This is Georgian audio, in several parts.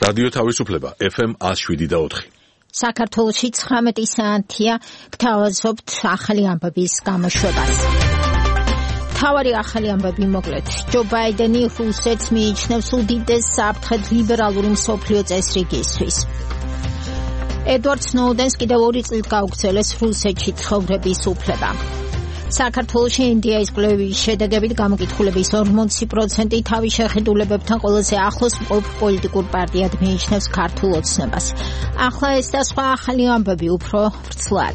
რადიო თავისუფლება FM 107.4. საქართველოში 19 საათია გთავაზობთ ახალი ამბების გამოშვებას. მთავარი ახალი ამბები მოკლედ. ჯო ბაიდენი რუსეთს მიიჩნევს უდიდეს საფრთხედ ლიბერალური მსოფლიო წესრიგისთვის. ედვარდ სნოუდენს კიდევ 2 წლით გაუგრძელეს რუსეთში ცხოვრების უფლება. საქართველოში ინდიის კვლევის შედეგებით გამოკითხულების 40% თავის შეხედულებებთან ყველაზე ახლოს მყოფ პოლიტიკურ პარტიად მიიჩნევს ქართულ ოცნებას. ახლა ეს და სხვა ახალი ამბები უფრო ვრცლად.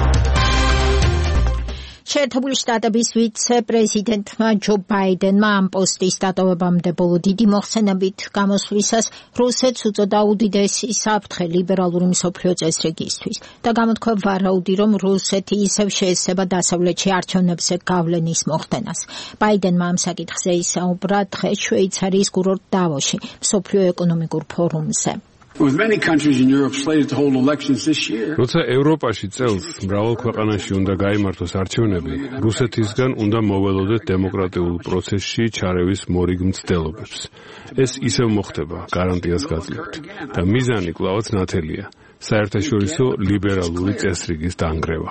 შეერთებული შტატების ვიცე-პრეზიდენტმა ჯო ბაიდენმა ამ პოსტის დატოვებამდე ბოლო დიდი მოხსენებით გამოსვლისას რუსეთს უწოდა უდიდესი საფრთხე ლიბერალური მსოფლიო წესრიგისთვის და გამოთქვა ვარაუდი, რომ რუსეთი ისევ შეესწება დასავლეთში არჩევნებზე გავლენის მოხდენას. ბაიდენმა ამ საკითხზე ისაუბრა დღეს შვეიცარიის კურორტ დავოში მსოფლიო ეკონომიკურ ფორუმზე. With many countries in Europe slated to hold elections this year. როცა ევროპაში წელს მრავალ ქვეყანაში უნდა გაიმართოს არჩევნები, რუსეთისგან უნდა მოველოდეთ დემოკრატიულ პროცესში ჩარევის მორიგ მცდელობებს. ეს ისევ მოხდება, გარანტიას გაძლევთ. და მიზანი კვლავაც ნათელია. საერთაშორისო ლიბერალური წესრიგის დანგრევა.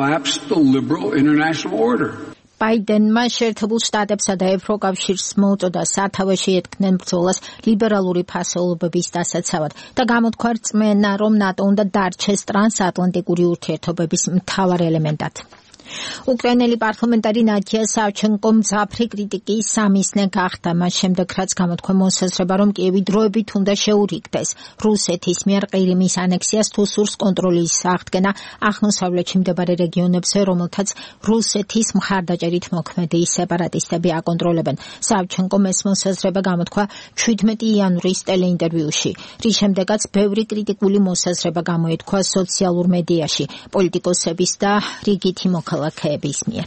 ბაიდენმა შეერთებულ შტატებსა და ევროკავშირს მოუწოდა სათავეში ეთქმენ ბრძოლას ლიბერალური ფასეულობების დასაცავად და გამოთქვა რწმენა, რომ ნატო უნდა დარჩეს ტრანსატლანტიკური ურთიერთობების მთავარ ელემენტად. უკრაინელი პარლამენტარი ნადია სავჩენკო მძაფრი κρიტიკის სამისნე გახდა, მას შემდეგ რაც გამოთქვა მოსაზრება, რომ კიევი დროებით უნდა შეურიგდეს რუსეთის მიერ ყირიმის ანექსიას თუ სურს კონტროლის აღდგენა აღმოსავლეთში მდებარე რეგიონებზე, რომელთაც რუსეთის მხარდაჭერით მოქმედი სეპარატისტები აკონტროლებენ. სავჩენკომ ეს მოსაზრება გამოთქვა 17 იანვრის ტელეინტერვიუში, რის შემდეგაც ბევრი კრიტიკული მოსაზრება გამოეთქვა სოციალურ მედიაში პოლიტიკოსების და რიგითი მოქალაქეების მიერ.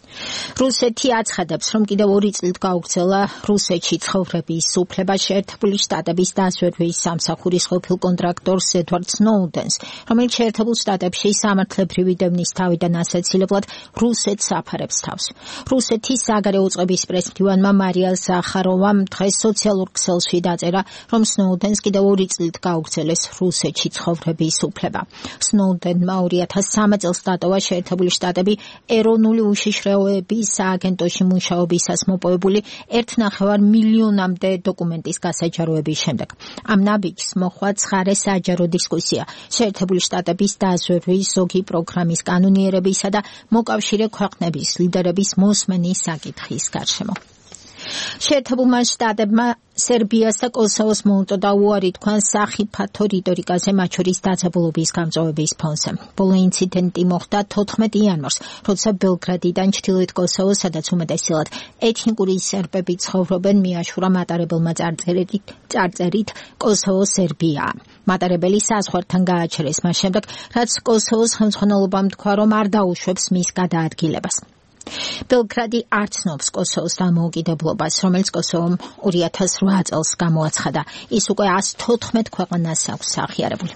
რუსეთი აცხადებს, რომ კიდევ 2 წლით გაუგრძელა რუსეთში ცხოვრების უფლება შეერთებული შტატების დაზვერვის სამსახურის ყოფილ კონტრაქტორს ედვარდ სნოუდენს, რომელიც შეერთებულ შტატებში სამართლებრივი დევნის თავიდან ასაცილებლად რუსეთს აფარებს თავს. რუსეთის საგარეო უწყების პრესმდივანმა მარია ზახაროვამ დღეს სოციალურ ქსელში დაწერა, რომ სნოუდენს კიდევ 2 წლით გაუგრძელეს რუსეთში ცხოვრების უფლება. სნოუდენმა 2013 წელს დატოვა შეერთებული შტატები ეროვნული უშიშროების სააგენტოში მუშაობისას მოპოვებული 1,5 მილიონამდე დოკუმენტის გასაჯაროების შემდეგ. ამ ნაბიჯს მოჰყვა ცხარე საჯარო დისკუსია შეერთებული შტატების დაზვერვის ზოგი პროგრამის კანონიერებისა და მოკავშირე ქვეყნების ლიდერების მოსმენის საკითხის გარშემო. შეერთებულმა შტატებმა სერბიას და კოსოვოს მოუწოდა უარი თქვან სახიფათო რიტორიკაზე, მათ შორის დაძაბულობის გამწვავების ფონზე. ბოლო ინციდენტი მოხდა 14 იანვარს, როცა ბელგრადიდან ჩრდილოეთ კოსოვოს, სადაც უმეტესად ეთნიკური სერბები ცხოვრობენ, მიაშურა მატარებელმა წარწერით კოსოვო სერბია. მატარებელი საზღვართან გააჩერეს მას შემდეგ, რაც კოსოვოს ხელმძღვანელობამ თქვა, რომ არ დაუშვებს მის გადაადგილებას. ბელგრადი არ ცნობს კოსოვოს დამოუკიდებლობას, რომელიც კოსოვომ 2008 წელს გამოაცხადა. ის უკვე 114 ქვეყანას აქვს აღიარებული.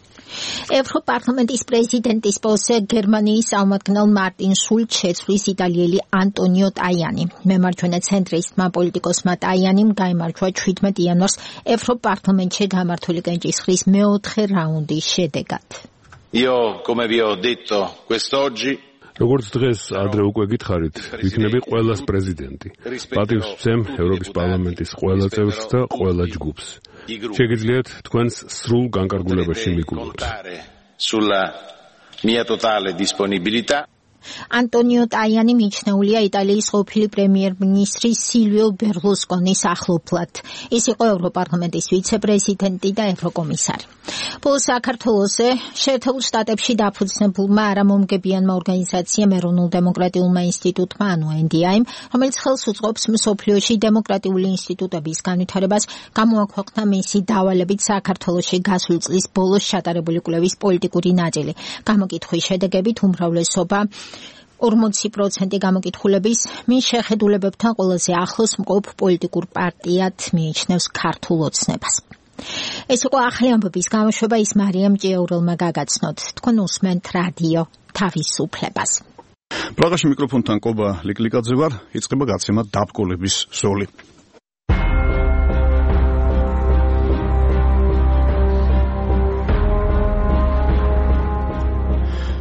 ევროპარლამენტის პრეზიდენტის პოსტზე გერმანიის წარმომადგენელ მარტინ შულცს შეცვლის იტალიელი ანტონიო ტაიანი. მემარჯვენე ცენტრისტმა პოლიტიკოსმა ტაიანიმ გაიმარჯვა 17 იანვარს ევროპარლამენტში გამართული კენჭისყრის მეოთხე რაუნდის შედეგად. Io, come vi ho detto quest'oggi, როგორც დღეს ადრე უკვე გითხარით, ვიქნები ყველას პრეზიდენტი. პატივს ვცემ ევროპის პარლამენტის ყველა წევრს და ყველა ჯგუფს. შეგიძლიათ თქვენს სრულ განკარგულებაში მიგულოთ. Sulla mia totale disponibilità. ანტონიო ტაიანი მიჩნეულია იტალიის ყოფილი პრემიერ-მინისტრის სილვიო ბერლუსკონის ახლობლად. ის იყო ევროპარლამენტის ვიცე-პრეზიდენტი და ევროკომისარი. ბოლო საქართველოზე შეერთებულ შტატებში დაფუძნებულმა არამომგებიანმა ორგანიზაციამ ეროვნულ-დემოკრატიულმა ინსტიტუტმა, ანუ NDI-მ, რომელიც ხელს უწყობს მსოფლიოში დემოკრატიული ინსტიტუტების განვითარებას, გამოაქვეყნა მისი დავალებით საქართველოში გასული წლის ბოლოს ჩატარებული კვლევის პოლიტიკური ნაწილი. გამოკითხვის შედეგებით უმრავლესობა 40% გამოკითხულების მის შეხედულებებთან ყველაზე ახლოს მყოფ პოლიტიკურ პარტიად მიიჩნევს ქართულ ოცნებას. ეს იყო ახალი ამბების გამოშვება, ის მარიამ ჭიაურელმა გაგაცნოთ. თქვენ უსმენთ რადიო თავისუფლებას. პრაღაში მიკროფონთან კობა ლიკლიკაძე ვარ, იწყება გაცემა დაბკოლების ზოლი.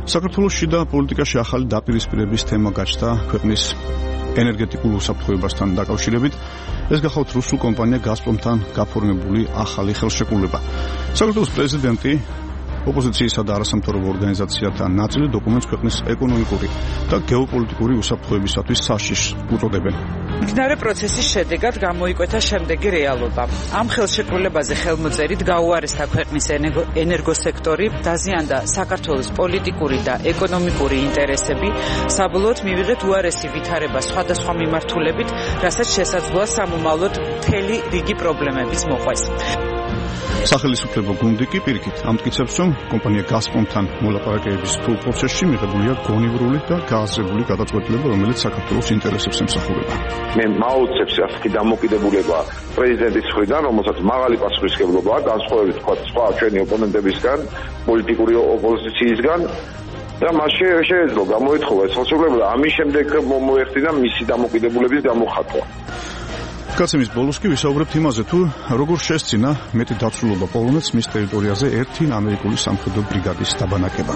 საქართველოს შიდა პოლიტიკაში ახალი დაპირისპირების თემა გაჩნდა ქვეყნის ენერგეტიკულ უსაფრთხოებასთან დაკავშირებით. ეს გახავთ რუსულ კომპანია გაზპრომთან გაფორმებული ახალი ხელშეკრულება. საქართველოს პრეზიდენტი ოპოზიციისა და არასამთავრობო ორგანიზაციათა ნაწილი დოკუმენტს ქვეყნის ეკონომიკური და გეოპოლიტიკური უსაფრთხოებისათვის საშიშს უწოდებენ. მდინარე პროცესის შედეგად გამოიკვეთა შემდეგი რეალობა. ამ ხელშეკრულებაზე ხელმოწერით გაუარესდა ქვეყნის ენერგოსექტორი, დაზიანდა საქართველოს პოლიტიკური და ეკონომიკური ინტერესები, საბოლოოდ მივიღეთ უარესი ვითარება სხვადასხვა მიმართულებით, რასაც შესაძლოა სამომავლოდ მთელი რიგი პრობლემების მოყვეს. სახელისუფლებო გუნდი კი პირიქით ამტკიცებს, რომ კომპანია გაზპრომთან მოლაპარაკებების სრულ პროცესში მიღებულია გონივრული და გააზრებული გადაწყვეტილება, რომელიც საქართველოს ინტერესებს ემსახურება. მე მაუცებს ასეთი დამოკიდებულება პრეზიდენტის მხრიდან, რომელსაც მაღალი პასუხისმგებლობა აქვს, განსხვავებით სხვა ჩვენი ოპონენტებისგან, პოლიტიკური ოპოზიციისგან. და მას შეეძლო გამოეთხოვა ეს ხელშეკრულება, ამის შემდეგ მოეხდინა მისი დამოკიდებულების გამოხატვა. კაცემის ბოლოს კი ვისაუბრებთ იმაზე, თუ როგორ შესწინა მეტი დაცულობა პოლონეთს მის ტერიტორიაზე ერთი ამერიკული სამხედრო ბრიგადის დაბანაკება.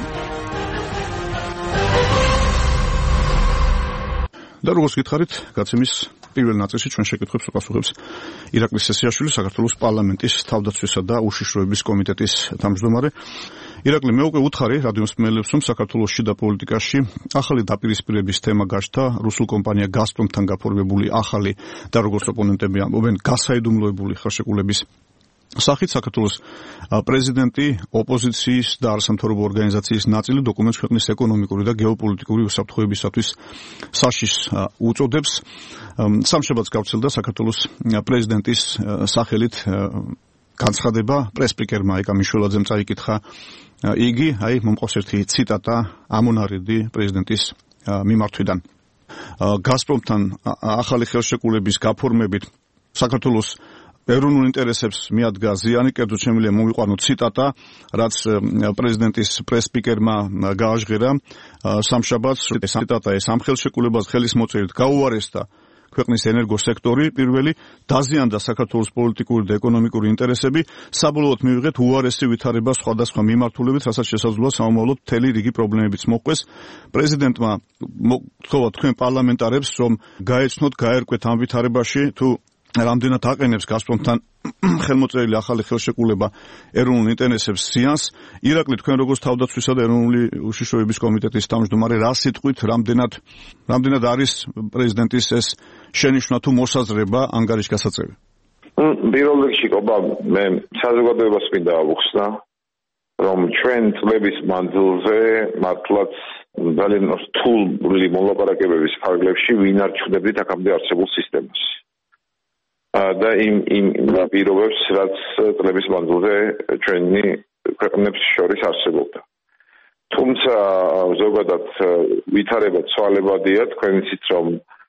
და როგორც გითხარით, კაცემის პირველ ნაწილში ჩვენ შეკითხვებს უპასუხებს ირაკლი სესიაშვილი, საქართველოს პარლამენტის თავდაცვისა და უშიშროების კომიტეტის თავმჯდომარე. ირაკლი, მე უკვე უთხარი რადიოს მსმენელებს, რომ საქართველოს შიდა პოლიტიკაში ახალი დაპირისპირების თემა გაჩნდა რუსულ კომპანია გაზპრომთან გაფორმებული ახალი და როგორც ოპონენტები ამბობენ, გასაიდუმლოებული ხელშეკრულების სახით საქართველოს პრეზიდენტი ოპოზიციის და არასამთავრობო ორგანიზაციის ნაწილი დოკუმენტს ქვეყნის ეკონომიკური და გეოპოლიტიკური უსაფრთხოებისათვის საშიშს უწოდებს. სამშაბათს გავრცელდა საქართველოს პრეზიდენტის სახელით განცხადება, პრესპიკერმა ეკა მიშველაძემ წაიკითხა იგი, მომყავს ერთი ციტატა ამონარიდი პრეზიდენტის მიმართვიდან. გაზპრომთან ახალი ხელშეკრულების გაფორმებით საქართველოს ეროვნულ ინტერესებს მიადგა ზიანი, კერძოდ შემიძლია მომიყვანო ციტატა, რაც პრეზიდენტის პრესპიკერმა გააჟღერა სამშაბათს. ციტატა ეს ამ ხელშეკრულებას ხელის მოწერით გაუარესდა ქვეყნის ენერგოსექტორი პირველი, დაზიანდა საქართველოს პოლიტიკური და ეკონომიკური ინტერესები, საბოლოოდ მივიღეთ უარესი ვითარება სხვადასხვა მიმართულებით, რასაც შესაძლოა სამომავლოდ მთელი რიგი პრობლემებიც მოყვეს. პრეზიდენტმა მოთხოვა თქვენ პარლამენტარებს, რომ გაეცნოთ, გაერკვეთ ამ ვითარებაში, თუ რამდენად აყენებს გაზპრომთან ხელმოწერილი ახალი ხელშეკრულება ეროვნულ ინტერესებს ზიანს. ირაკლი, თქვენ როგორც თავდაცვისა და ეროვნული უშიშროების კომიტეტის თავმჯდომარე, რა სიტყვით, რამდენად არის პრეზიდენტის ეს შენიშვნა თუ მოსაზრება ანგარიშგასაწევი? პირველ რიგში, მე საზოგადოებას მინდა ავუხსნა, რომ ჩვენ წლების მანძილზე მართლაც ძალიან რთული მოლაპარაკებების ფარგლებში ვინ არ ჩნდებდით აქამდე არსებულ სისტემას. და იმ პირობებს, რაც წლების მანძილზე ჩვენი ქვეყნებს შორის არსებობდა. თუმცა ზოგადად ვითარება ცვალებადია, თქვენ იცით, რომ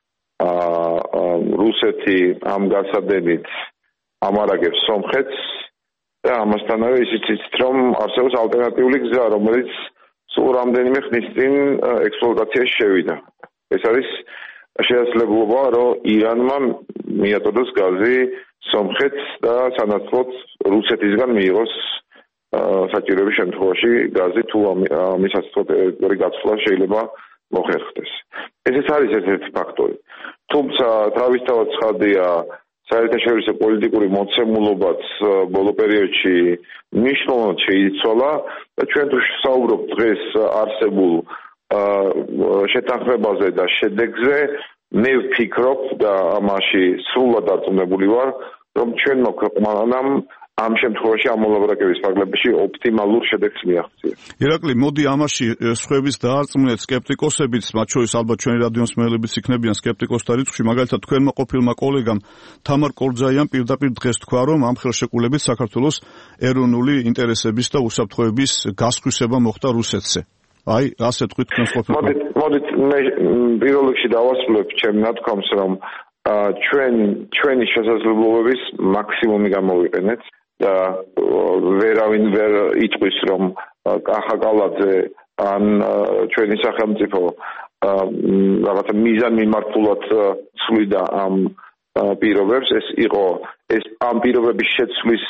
რუსეთი ამ გასადენით ამარაგებს სომხეთს და ამასთანავე ისიც იცით, რომ არსებობს ალტერნატიული გზა, რომელიც სულ რამდენიმე ხნის წინ ექსპლუატაციაში შევიდა. ეს არის შესაძლებლობა, რომ ირანმა მიაწოდოს გაზი სომხეთს და სანაცვლოდ რუსეთისგან მიიღოს საჭიროების შემთხვევაში გაზი, თუ ამის ასეთი გაცვლა შეიძლება მოხერხდეს. ესეც არის ერთ-ერთი ფაქტორი. თუმცა თავისთავად ცხადია, საერთაშორისო პოლიტიკური მოცემულობაც ბოლო პერიოდში მნიშვნელოვნად შეიცვალა და ჩვენ თუ საუბრობთ დღეს არსებულ შეთანხმებაზე და შედეგზე, მე ვფიქრობ და ამაში სრულად დარწმუნებული ვარ, რომ ჩვენმა ქვეყანამ ამ შემთხვევაში ამ მოლაპარაკების ფარგლებში ოპტიმალურ შედეგს მიაღწია. ირაკლი, მოდი ამაში სხვების დაარწმუნეთ სკეპტიკოსებიც, მათ შორის ალბათ ჩვენი რადიოს მსმენელებიც იქნებიან სკეპტიკოსთა რიცხვში, მაგალითად თქვენმა ყოფილმა კოლეგამ თამარ კორძაიამ პირდაპირ დღეს თქვა, რომ ამ ხელშეკრულებით საქართველოს ეროვნული ინტერესების და უსაფრთხოების გასხვისება მოხდა რუსეთზე. ასე თქვით თქვენს ყოფილმა. მოდით მე პირველ რიგში დავასრულებ ჩემ ნათქვამს, რომ ჩვენი შესაძლებლობების მაქსიმუმი გამოვიყენეთ და ვერავინ ვერ იტყვის, რომ კახაკალაძე ან ჩვენი სახელმწიფო რაღაცა მიზანმიმართულად ცვლიდა ამ პირობებს. ეს ამ პირობების შეცვლის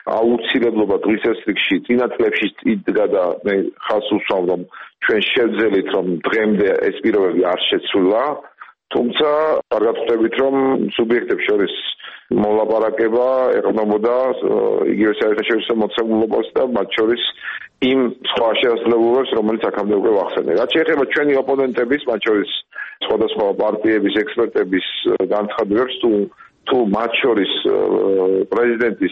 აუცილებლობა დღისეს რიგში წინა წლებში იდგა და მე ხალხს უსვამ რომ ჩვენ შევძელით რომ დღემდე ეს პირობები არ შეცვლილა, თუმცა კარგად ხვდებით რომ სუბიექტებს შორის მოლაპარაკება ეყრდნობოდა იგივე საერთაშორისო მოცემულობას და მათ შორის იმ სხვა შესაძლებლობებს, რომელიც აქამდე უკვე ვახსენე. რაც შეეხება ჩვენი ოპონენტების, მათ შორის სხვადასხვა პარტიების ექსპერტების განცხადებებს, თუ მათ შორის პრეზიდენტის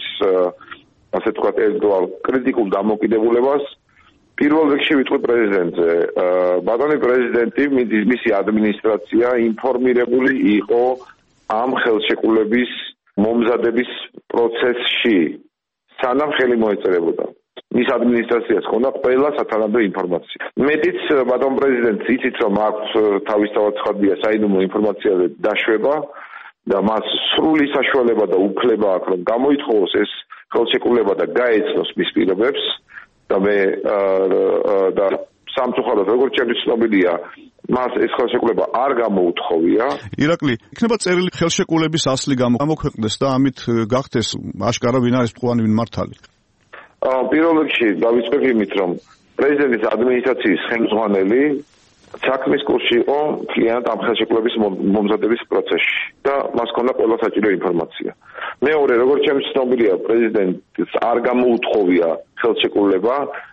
ასე თქვა ელექტორალ კრიტიკულ დამოკიდებულებას პირველ რიგში ვიტყვი პრეზიდენტზე. ბატონი პრეზიდენტი, მისი ადმინისტრაცია ინფორმირებული იყო ამ ხელშეკრულების მომზადების პროცესში, სანამ ხელი მოეწერებოდა. მის ადმინისტრაციას ჰქონდა ყველა სათანადო ინფორმაცია. მეტიც ბატონ პრეზიდენტს იცით რომ აქვს თავისთავად ცხადია საიდუმლო ინფორმაციაზე დაშვება და მას სრული საშუალება და უფლება აქვს რომ გამოითხოვოს ეს ხელშეკრულება და გაეცნოს მის პირობებს და მე და სამწუხაროდ როგორც ჩემთვის ცნობილია მას ეს ხელშეკრულება არ გამოუთხოვია. ირაკლი, იქნება წერილი ხელშეკრულების ასლი გამოქვეყნდეს და ამით გახდეს აშკარა ვინ არის მწვანე ვინ მართალი. პირველ რიგში დავიწყებ იმით რომ პრეზიდენტის ადმინისტრაციის ხელმძღვანელი საქმის კურსში იყო მთლიანად ამ ხელშეკრულების მომზადების პროცესში და მას ჰქონდა ყველა საჭირო ინფორმაცია. მეორე, როგორც ჩემს ცნობილია, პრეზიდენტს არ გამოუთხოვია ხელშეკრულება,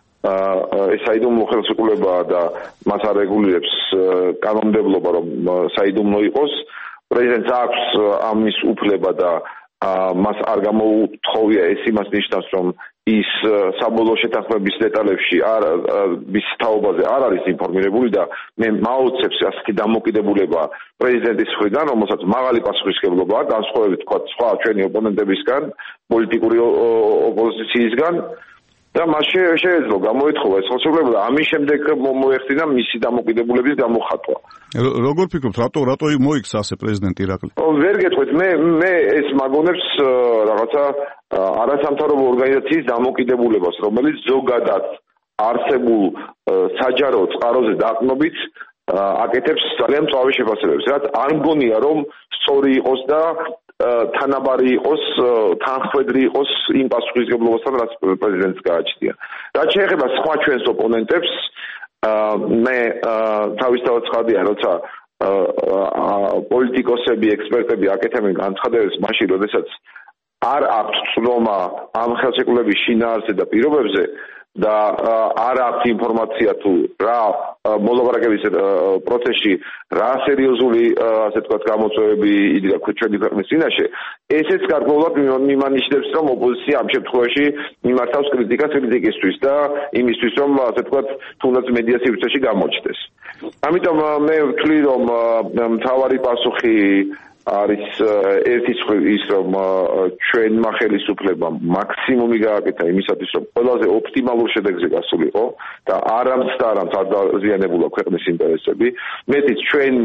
ეს საიდუმლო ხელშეკრულებაა და მას არ რეგულირებს კანონმდებლობა, რომ საიდუმლო იყოს. პრეზიდენტს აქვს ამის უფლება და მას არ გამოუთხოვია, ეს იმას ნიშნავს, რომ ის საბოლოო შეთანხმების დეტალებში მის თაობაზე არ არის ინფორმირებული და მე მაოცებს ასეთი დამოკიდებულება პრეზიდენტის მხრიდან, რომელსაც მაღალი პასუხისმგებლობა აქვს, განსხვავებით თქვა სხვა ჩვენი ოპონენტებისგან, პოლიტიკური ოპოზიციისგან და მას შეეძლო გამოეთხოვა ეს ხელშეკრულება და ამის შემდეგ მოეხდინა მისი დამოკიდებულების გამოხატვა. როგორ ფიქრობთ, რატო მოიქცა ასე პრეზიდენტი ირაკლი? ვერ გეტყვით, მე ეს მაგონებს რაღაცა არასამთავრობო ორგანიზაციის დამოკიდებულებას, რომელიც ზოგადად არსებულ საჯარო წყაროზე დაყრდნობით აკეთებს ძალიან მწვავე შეფასებებს. რაც არ მგონია რომ სწორი იყოს და თანაბარი იყოს, თანხმედრი იყოს იმ პასუხისმგებლობასთან, რაც პრეზიდენტს გააჩნია. რაც შეეხება სხვა ჩვენს ოპონენტებს, მე თავისთავად ცხადია, როცა პოლიტიკოსები, ექსპერტები აკეთებენ განცხადებებს მაშინ, როდესაც არ აქვთ ცნობა ამ ხელშეკრულების შინაარსზე და პირობებზე და არ აქვთ ინფორმაცია თუ რა მოლაპარაკების პროცესში რა სერიოზული ასე ვთქვათ გამოწვევები იდგა ჩვენი ქვეყნის წინაშე, ესეც გარკვეულად მიმანიშნებს, რომ ოპოზიცია ამ შემთხვევაში მიმართავს კრიტიკას კრიტიკისთვის და იმისთვის, რომ ასე ვთქვათ თუნდაც მედია სივრცეში გამოჩნდეს. ამიტომ მე ვთვლი, რომ მთავარი პასუხი არის ერთის ის რომ ჩვენმა ხელისუფლებამ მაქსიმუმი გააკეთა იმისათვის რომ ყველაზე ოპტიმალურ შედეგზე გასულიყო და არამც არ დაზიანებულა ქვეყნის ინტერესები. მეტიც ჩვენ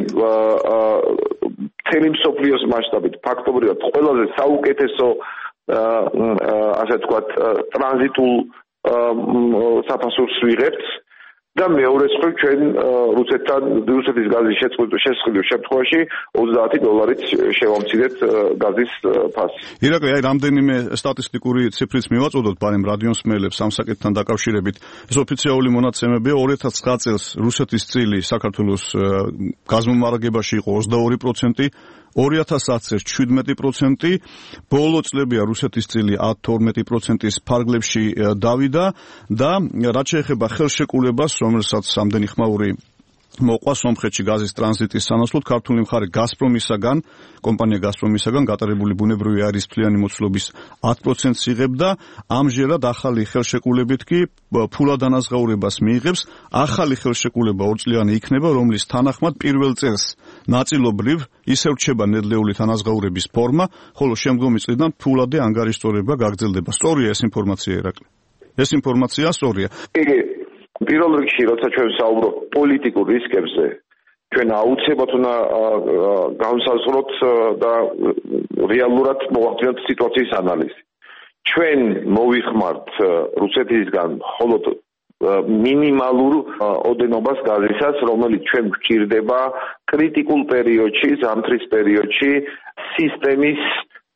მთელი მსოფლიოს მასშტაბით ფაქტობრივად ყველაზე საუკეთესო ასე ვთქვათ ტრანზიტულ საფასურს ვიღებთ და მეორე მხრივ ჩვენ რუსეთის გაზის შესყიდვის შემთხვევაში $30 შევამცირეთ გაზის ფასს. ირაკლი, რამდენიმე სტატისტიკური ციფრიც მივაწოდოთ ბარემ რადიოს მსმენელებს ამ საკითხთან დაკავშირებით. ეს ოფიციალური მონაცემებია 2009 წელს რუსეთის წილი საქართველოს გაზმომარაგებაში იყო 22%, 2010 წელს 17%, ბოლო წლებია რუსეთის წილი 12%-ის ფარგლებში დავიდა და რაც შეეხება ხელშეკრულებას, რომელსაც ამდენი ხმაური მოყვა სომხეთში გაზის ტრანზიტის სანაცვლოდ, ქართული მხარე კომპანია გაზპრომისაგან გატარებული ბუნებრივი აირის მთლიანი მოცულობის 10%-ს იღებდა. ამჟერად ახალი ხელშეკრულებით კი ფულად ანაზღაურებას მიიღებს. ახალი ხელშეკრულება ორწლიანი იქნება, რომლის თანახმად პირველ წელს ნაწილობრივ ისევ რჩება ნედლეული თანაზღაურების ფორმა, ხოლო შემდგომი წლიდან ფულადი ანგარიშტორება გაგრძელდება. სწორია ეს ინფორმაცია, ირაკლი? ეს ინფორმაცია სწორია. პირველ რიგში, როცა ჩვენ საუბრობთ პოლიტიკურ რისკებზე, ჩვენ აუცილებლად უნდა გავსაზღვროთ და რეალურად მოვახდინოთ სიტუაციის ანალიზი. ჩვენ მოვიხმართ რუსეთისგან მხოლოდ მინიმალურ ოდენობას გაზისას, რომელიც ჩვენ გვჭირდება კრიტიკულ პერიოდში, ზამთრის პერიოდში სისტემის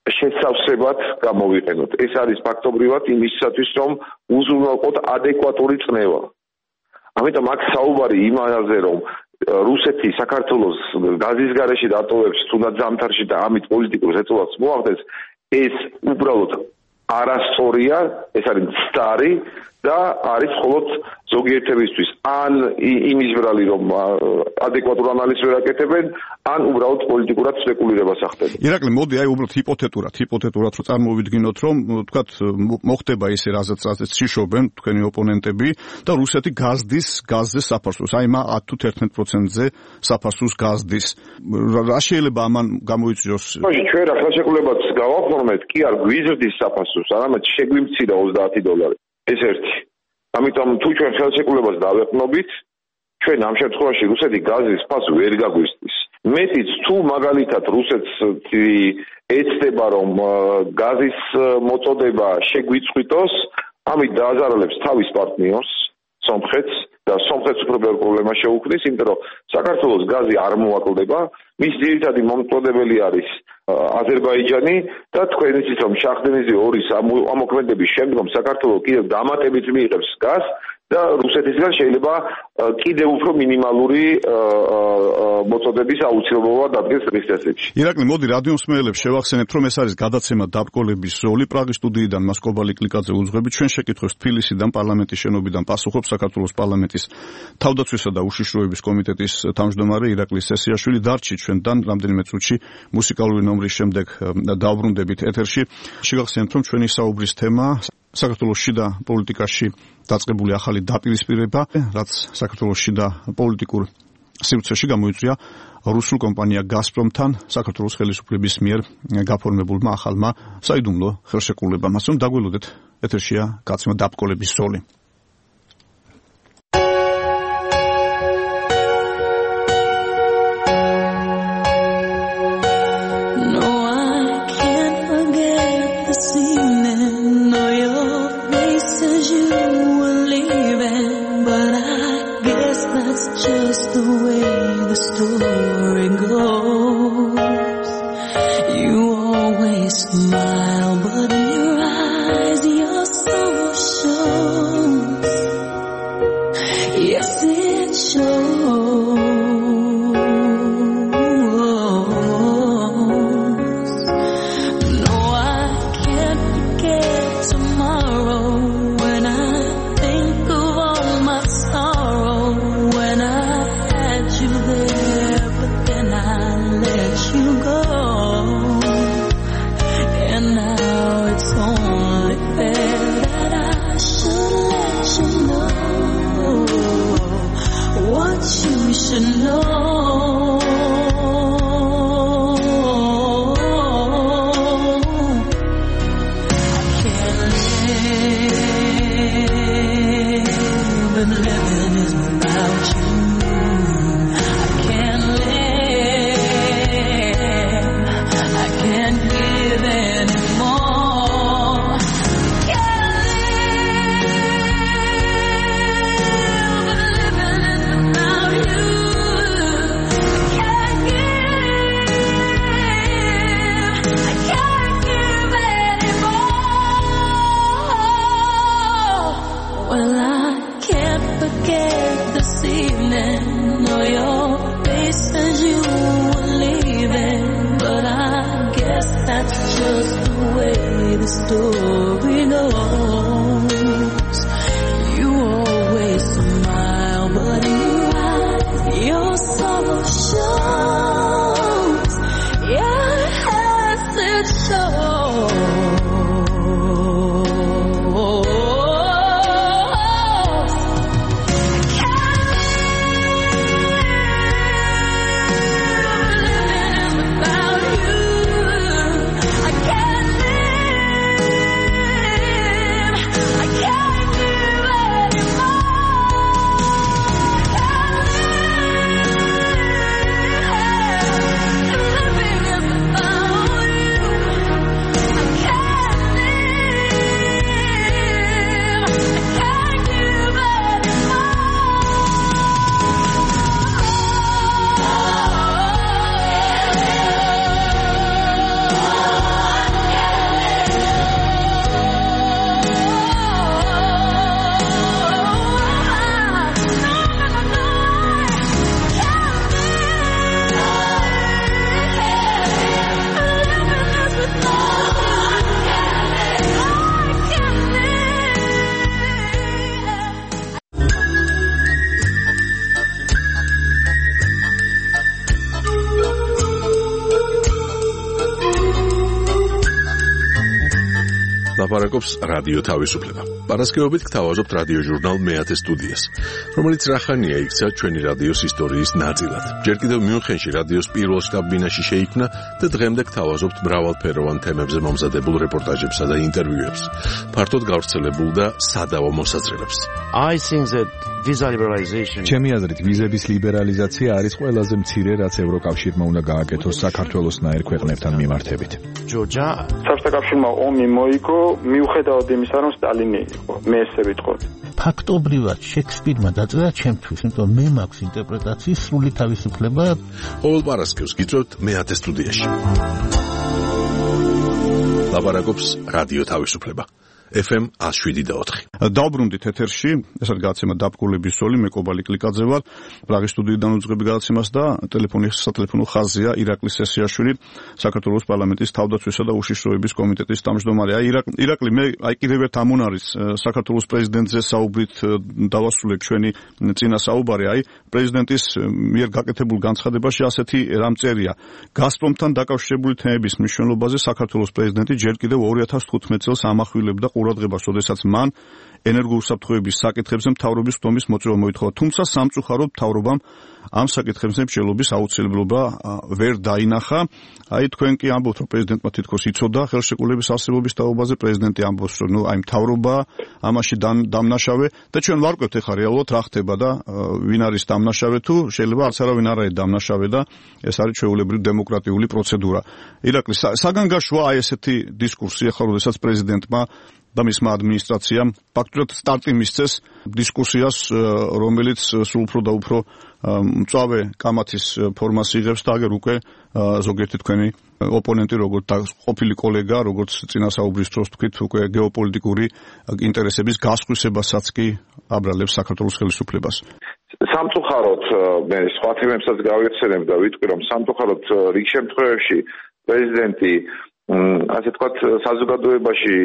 შესავსებად გამოვიყენოთ. ეს არის ფაქტობრივად იმისათვის, რომ უზრუნველყოთ ადეკვატური წნევა. ამიტომ აქ საუბარი იმაზე, რომ რუსეთი საქართველოს გაზის გარეშე დატოვებს თუნდაც ზამთარში და ამით პოლიტიკურ ზეწოლას მოახდენს, ეს უბრალოდ არასწორია, ეს არის მცდარი და არის მხოლოდ ზოგიერთებისთვის ან იმის ბრალი, რომ ადეკვატურ ანალიზს ვერ აკეთებენ, ან უბრალოდ პოლიტიკურად სპეკულირებას ახდენენ. ირაკლი, მოდი აი უბრალოდ ჰიპოთეტურად რომ წარმოვიდგინოთ, რომ თქვათ მოხდება ესე, რაზეც შიშობენ თქვენი ოპონენტები და რუსეთი გაზზე საფარსოს, აი 10 თუ 11%-ზე საფარსოს გაზდის. რა შეიძლება ამან გამოიწვიოს? ჩვენ რა ხელშეკრულებაც გავაფორმეთ, კი არ გვიზრდის საფარსოს, არამედ შეგვიმცირა $30. ეს ერთი. ამიტომ თუ ჩვენ ხელშეკრულებას დავეყნობით, ჩვენ ამ შემთხვევაში რუსეთი გაზის ფასს ვერ გაგვიზრდის. მეტიც თუ მაგალითად რუსეთს ეცდება, რომ გაზის მოწოდება შეგვიწყვიტოს, ამით დააზარალებს თავის პარტნიორს, სომხეთს და სომხეთს უფრო ბევრ პრობლემას შეუქმნის, იმიტომ რომ საქართველოს გაზი არ მოაკლდება, მის ძირითადი მომწოდებელი არის აზერბაიჯანი და თქვენ იცით, რომ შაჰდენიზი 2-ის ამოქმედების შემდგომ საქართველოს კიდევ დამატებით მიიღებს გაზს და რუსეთისგან შეიძლება კიდევ უფრო მინიმალური მოწოდების აუცილებლობა დადგეს დღის წესრიგში. ირაკლი, მოდი რადიომსმენელებს შევახსენებთ, რომ ეს არის გადაცემა დაბრკოლების ზოლი. პრაღის სტუდიიდან მასკობალი კლიკაძე უძღვებით ჩვენ შეკითხვებს თბილისიდან პარლამენტის შენობიდან პასუხობს საქართველოს პარლამენტის თავდაცვისა და უშიშროების კომიტეტის თავმჯდომარე ირაკლი სესიაშვილი. დარჩით ჩვენთან რამდენიმე წუთში მუსიკალური ნომრის შემდეგ დავბრუნდებით ეთერში. შევახსენებთ, რომ ჩვენი საუბრის თემა საქართველოს შიდა პოლიტიკაში დაწყებული ახალი დაპირისპირება, რაც საქართველოს შიდა პოლიტიკურ სივრცეში გამოიწვია რუსულ კომპანია გაზპრომთან საქართველოს ხელისუფლების მიერ გაფორმებულმა ახალმა საიდუმლო ხელშეკრულებამ. ასე რომ დაგველოდეთ, ეთერშია გაცემა დაბრკოლების ზოლი. Just the way the story goes. You always smile, but in your eyes your sorrow shows. Yes, it shows. No, I can't forget tomorrow when I think of all my sorrow. ლაპარაკობს რადიო თავისუფლება. პარასკევობით გთავაზობთ რადიო ჟურნალ მეათე სტუდიას, რომელიც რახანია იქცა ჩვენი რადიოს ისტორიის ნაწილად. ჯერ კიდევ მიუნხენში რადიოს პირველ შტაბ-ბინაში შეიქმნა და დღემდე გთავაზობთ მრავალფეროვან თემებზე მომზადებულ რეპორტაჟებსა და ინტერვიუებს, ფართოდ გავრცელებულ და სადავო მოსაზრებებს. I think that visa liberalization ჩემი აზრით ვიზების ლიბერალიზაცია არის ყველაზე მცირე, რაც ევროკავშირმა უნდა გააკეთოს საქართველოსნაირ ქვეყნებთან მიმართებით. Georgia საბჭოთა ომი მოიგო მიუხედავად იმისა, რომ სტალინი იყო, მე ესე ვიტყოდი. ფაქტობრივად შექსპირმა დაწერა ჩემთვის, იმიტომ მე მაქვს ინტერპრეტაციის სრული თავისუფლება. ყოველ პარასკევს გიწევთ მეათე სტუდიაში. ლაპარაკობს რადიო თავისუფლება. FM 107.4. დავბრუნდით ეთერში, ესად გადაცემა დაბკულების ზოლი, მე კობალი კლიკაძე ვარ, პრაღის სტუდიიდან უძღვები გადაცემას და სატელეფონო ხაზია ირაკლი სესიაშვილი, საქართველოს პარლამენტის თავდაცვისა და უშიშროების კომიტეტის თავმჯდომარე. ირაკლი, მე კიდევ ერთ ამონარის საქართველოს პრეზიდენტზე საუბრით დავასრულებ ჩვენი წინა საუბარი, პრეზიდენტის მიერ გაკეთებულ განცხადებაში ასეთი რამ წერია. გაზპრომთან დაკავშირებული თემების მნიშვნელობაზე საქართველოს პრეზიდენტი ჯერ კიდევ 2015 წელს ამახვილებდა ყურადღებას, როდესაც მან ენერგოუსაფრთხოების საკითხებზე მთავრობის ხდომის მოწვევა მოითხოვა. თუმცა სამწუხაროდ მთავრობამ ამ საკითხებზე მსჯელობის აუცილებლობა ვერ დაინახა. თქვენ კი ამბობთ, რომ პრეზიდენტმა თითქოს იცოდა ხელშეკრულების არსებობის თაობაზე, პრეზიდენტი ამბობს, რომ მთავრობა ამაში დამნაშავე და ჩვენ ვარკვევთ ეხლა რეალურად რა ხდება და ვინ არის დამნაშავე თუ შეიძლება არც არავინ არ არის დამნაშავე და ეს არის ჩვეულებრივი დემოკრატიული პროცედურა. ირაკლი, საგან გაშვა ესეთი დისკურსი ახლა, როდესაც პრეზიდენტმა და მისმა ადმინისტრაციამ ფაქტურად სტარტი მისცეს დისკუსიას, რომელიც სულ უფრო და უფრო მწვავე კამათის ფორმას იღებს და აგერ უკვე ზოგიერთი თქვენი ოპონენტი, როგორც ყოფილი კოლეგა, როგორც წინა საუბრის დროს თქვით, უკვე გეოპოლიტიკური ინტერესების გასხვისებასაც კი აბრალებს საქართველოს ხელისუფლებას. სამწუხაროდ მე სხვა თემებსაც გავიხსენებ და ვიტყვი, რომ სამწუხაროდ რიგ შემთხვევებში პრეზიდენტი ასე თქვათ საზოგადოებაში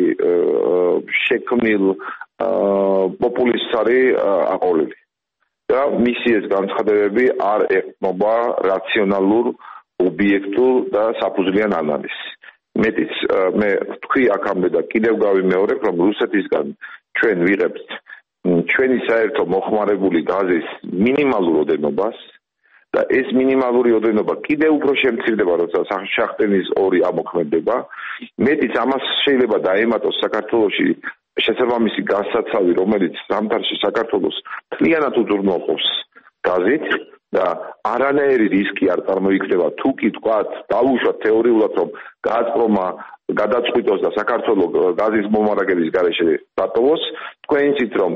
შექმნილ პოპულისტს არის აყოლილი და მისი ეს განცხადებები არ ეყრდნობა რაციონალურ, ობიექტურ და საფუძვლიან ანალიზს. მეტიც მე თქვი აქამდე და კიდევ გავიმეორებ, რომ რუსეთისგან ჩვენ ვიღებთ ჩვენი საერთო მოხმარებული გაზის მინიმალურ ოდენობას და ეს მინიმალური ოდენობა კიდევ უფრო შემცირდება, როცა შახტენის 2 ამოქმედება. მეტიც ამას შეიძლება დაემატოს საქართველოში შესაბამისი გაზსაცავი, რომელიც ზამთარში საქართველოს მთლიანად უზრუნველყოფს გაზით და არანაირი რისკი არ წარმოიქმნება თუ კი თქვათ დავუშვათ თეორიულად, რომ გაზპრომა გადაწყვიტოს და საქართველოს გაზის მომარაგების გარეშე დატოვოს. თქვენ იცით, რომ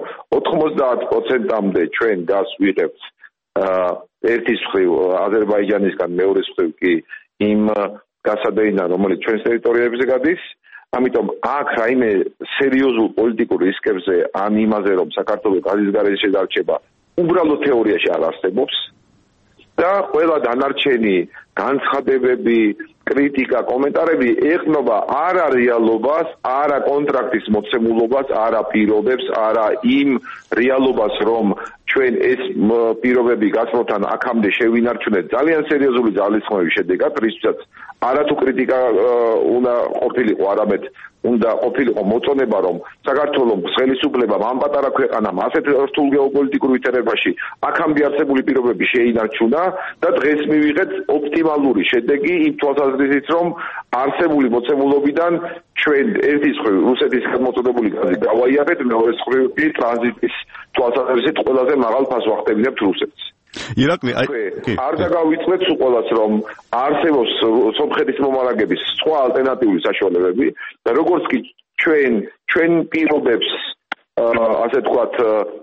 90%-მდე ჩვენ გაზს ვიღებთ ერთის მხრივ აზერბაიჯანისგან, მეორეს მხრივ კი იმ გასადეიდან, რომელიც ჩვენს ტერიტორიებზე გადის. ამიტომ აქ რაიმე სერიოზულ პოლიტიკურ რისკებზე ან იმაზე, რომ საქართველოს გაზის გარეშე დარჩება, უბრალოდ თეორიაში არ არსებობს და ყველა დანარჩენი განცხადებები, კრიტიკა, კომენტარები ეყრდნობა არა რეალობას, არა კონტრაქტის მოცემულობას, არა პირობებს, არა იმ რეალობას, რომ ჩვენ ეს პირობები გაზპრომთან აქამდე შევინარჩუნეთ ძალიან სერიოზული ძალისხმევის შედეგად, რისთვისაც არათუ კრიტიკა უნდა ყოფილიყო, არამედ უნდა ყოფილიყო მოწონება, რომ საქართველოს ხელისუფლებამ ამ პატარა ქვეყანამ ასეთ რთულ გეოპოლიტიკურ ვითარებაში აქამდე არსებული პირობები შეინარჩუნა და დღეს მივიღეთ ოპტიმალური შედეგი იმ თვალსაზრისით, რომ არსებული მოცემულობიდან ჩვენ ერთის მხრივ რუსეთისგან მოწოდებული გაზი გავაიარეთ, მეორეს მხრივ კი ტრანზიტის თვალსაზრისით ყველაზე მაღალ ფასს ვახდებინებთ რუსეთს. ირაკლი, არ დაგავიწყდეთ სულ ყველას, რომ არსებობს სომხეთის მომარაგების სხვა ალტერნატიული საშუალებები და როგორც კი ჩვენ პირობებს ასე თქვათ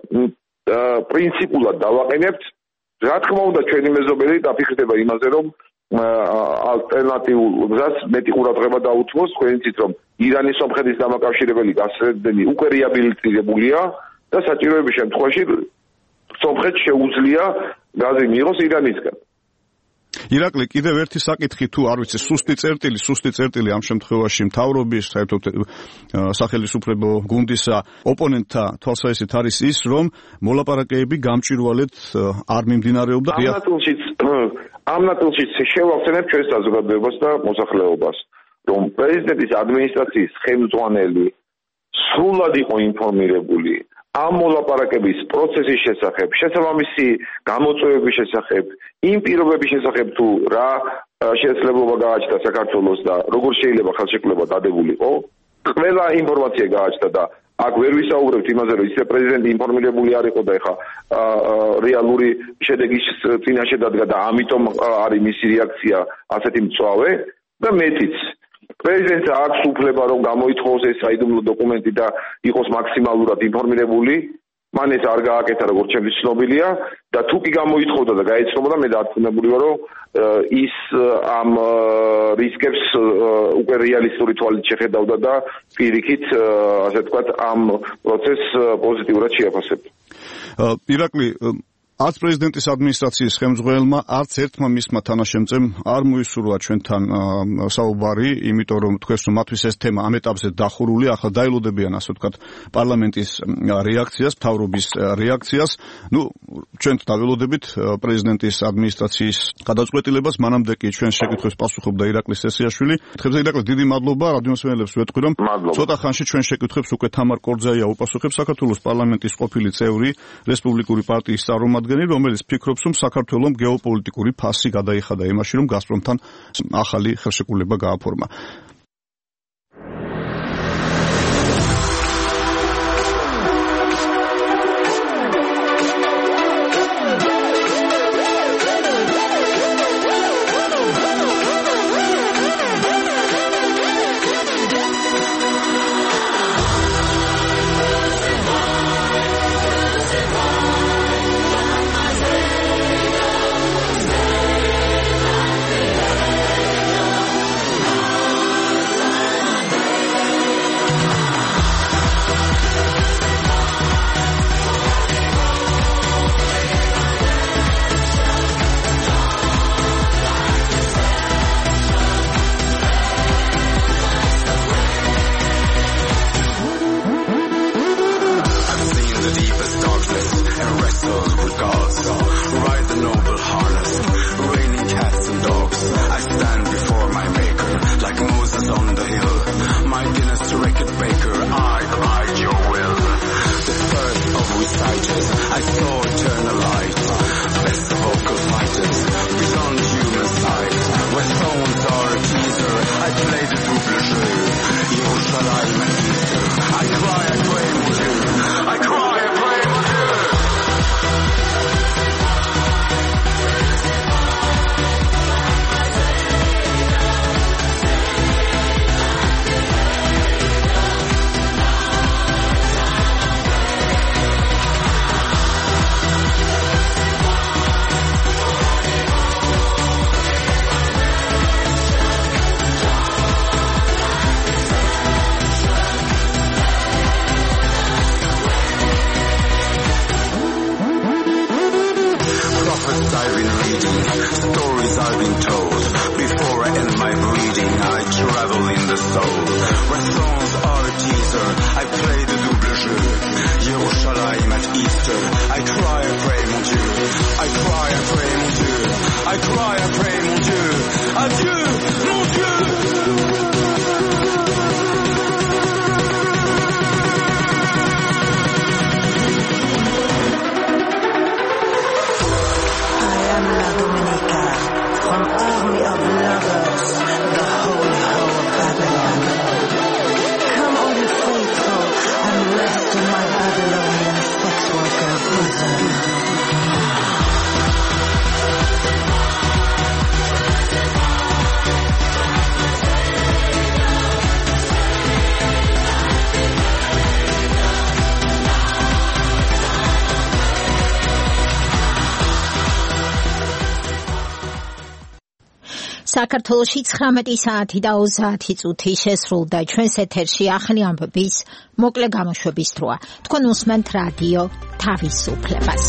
პრინციპულად დავაყენებთ, რა თქმა უნდა ჩვენი მეზობელი დაფიქრდება იმაზე, რომ ალტერნატიულ გზას მეტი ყურადღება დაუთმოს. თქვენ იცით, რომ ირანის სომხეთის დამაკავშირებელი გასცდელი უკვე რეაბილიტირებულია და საჭიროების შემთხვევაში სომხეთს შეუძლია გაზი მიიღოს ირანისგან. ირაკლი, კიდევ ერთი საკითხი თუ არ ვიცი, სუსტი წერტილი ამ შემთხვევაში მთავრობის, საერთოდ სახელმწიფო გუნდისა ოპონენტთა თვალსაზრისით არის ის, რომ მოლაპარაკებები გამჭვირვალედ არ მიმდინარეობდა. ამ ნაწილშიც შევახსენებ ჩვენ საზოგადოებას და მოსახლეობას, რომ პრეზიდენტის ადმინისტრაციის ხელმძღვანელი სრულად იყო ინფორმირებული ამ მოლაპარაკების პროცესის შესახებ, შესაბამისი გამოწვევების შესახებ, იმ პირობების შესახებ თუ რა შესაძლებლობა გააჩნდა საქართველოს და როგორ შეიძლება ხელშეკრულება დადებულიყო, ყველა ინფორმაცია გააჩნდა და აქ ვერ ვისაუბრებთ იმაზე, რომ ისე პრეზიდენტი ინფორმირებული არ იყო და ეხა რეალური შედეგის წინაშე დადგა და ამიტომ არის მისი რეაქცია ასეთი მწვავე და მეტიც პრეზიდენტს აქვს უფლება რომ გამოითხოვოს ეს საიდუმლო დოკუმენტი და იყოს მაქსიმალურად ინფორმირებული, მან ეს არ გააკეთა როგორც ჩემთვის ცნობილია და თუ კი გამოითხოვდა და გაეცნობოდა მე დარწმუნებული ვარ რომ ის ამ რისკებს უკვე რეალისტური თვალით შეხედავდა და პირიქით ასე ვთქვათ ამ პროცესს პოზიტიურად შეაფასებდა. ირაკლი არც პრეზიდენტის ადმინისტრაციის ხელმძღვანელმა, არც ერთმა მისმა თანაშემწემ არ მოისურვა ჩვენთან საუბარი, იმიტომ რომ თქვენს რომ მათთვის ეს თემა ამ ეტაპზე დახურული, ახლა დაილოდებიან ასე ვთქვათ პარლამენტის რეაქციას, მთავრობის რეაქციას. ჩვენ დავილოდებით პრეზიდენტის ადმინისტრაციის გადაწყვეტილებას, მანამდე კი ჩვენ შეკითხვებს პასუხობდა ირაკლი სესიაშვილი. თხებზე ირაკლი დიდი მადლობა, რადიო მსმენელებს ვეთქვი რომ ცოტა ხანში ჩვენ შეკითხვებს უკვე თამარ კორძაია უპასუხებს, საქართველოს პარლამენტის ყოფილი წევრი, რესპუბლიკური პარტიის წარმომადგენელი, რომელიც ფიქრობს, რომ საქართველოს გეოპოლიტიკური ფასი გადაიხადა იმაში, რომ გაზპრომთან ახალი ხელშეკრულება გააფორმა. საქართველოში 19 საათი და 30 წუთი შესრულდა ჩვენს ეთერში ახალი ამბების მოკლე გამოშვების დროა. თქვენ უსმენთ რადიო თავისუფლებას.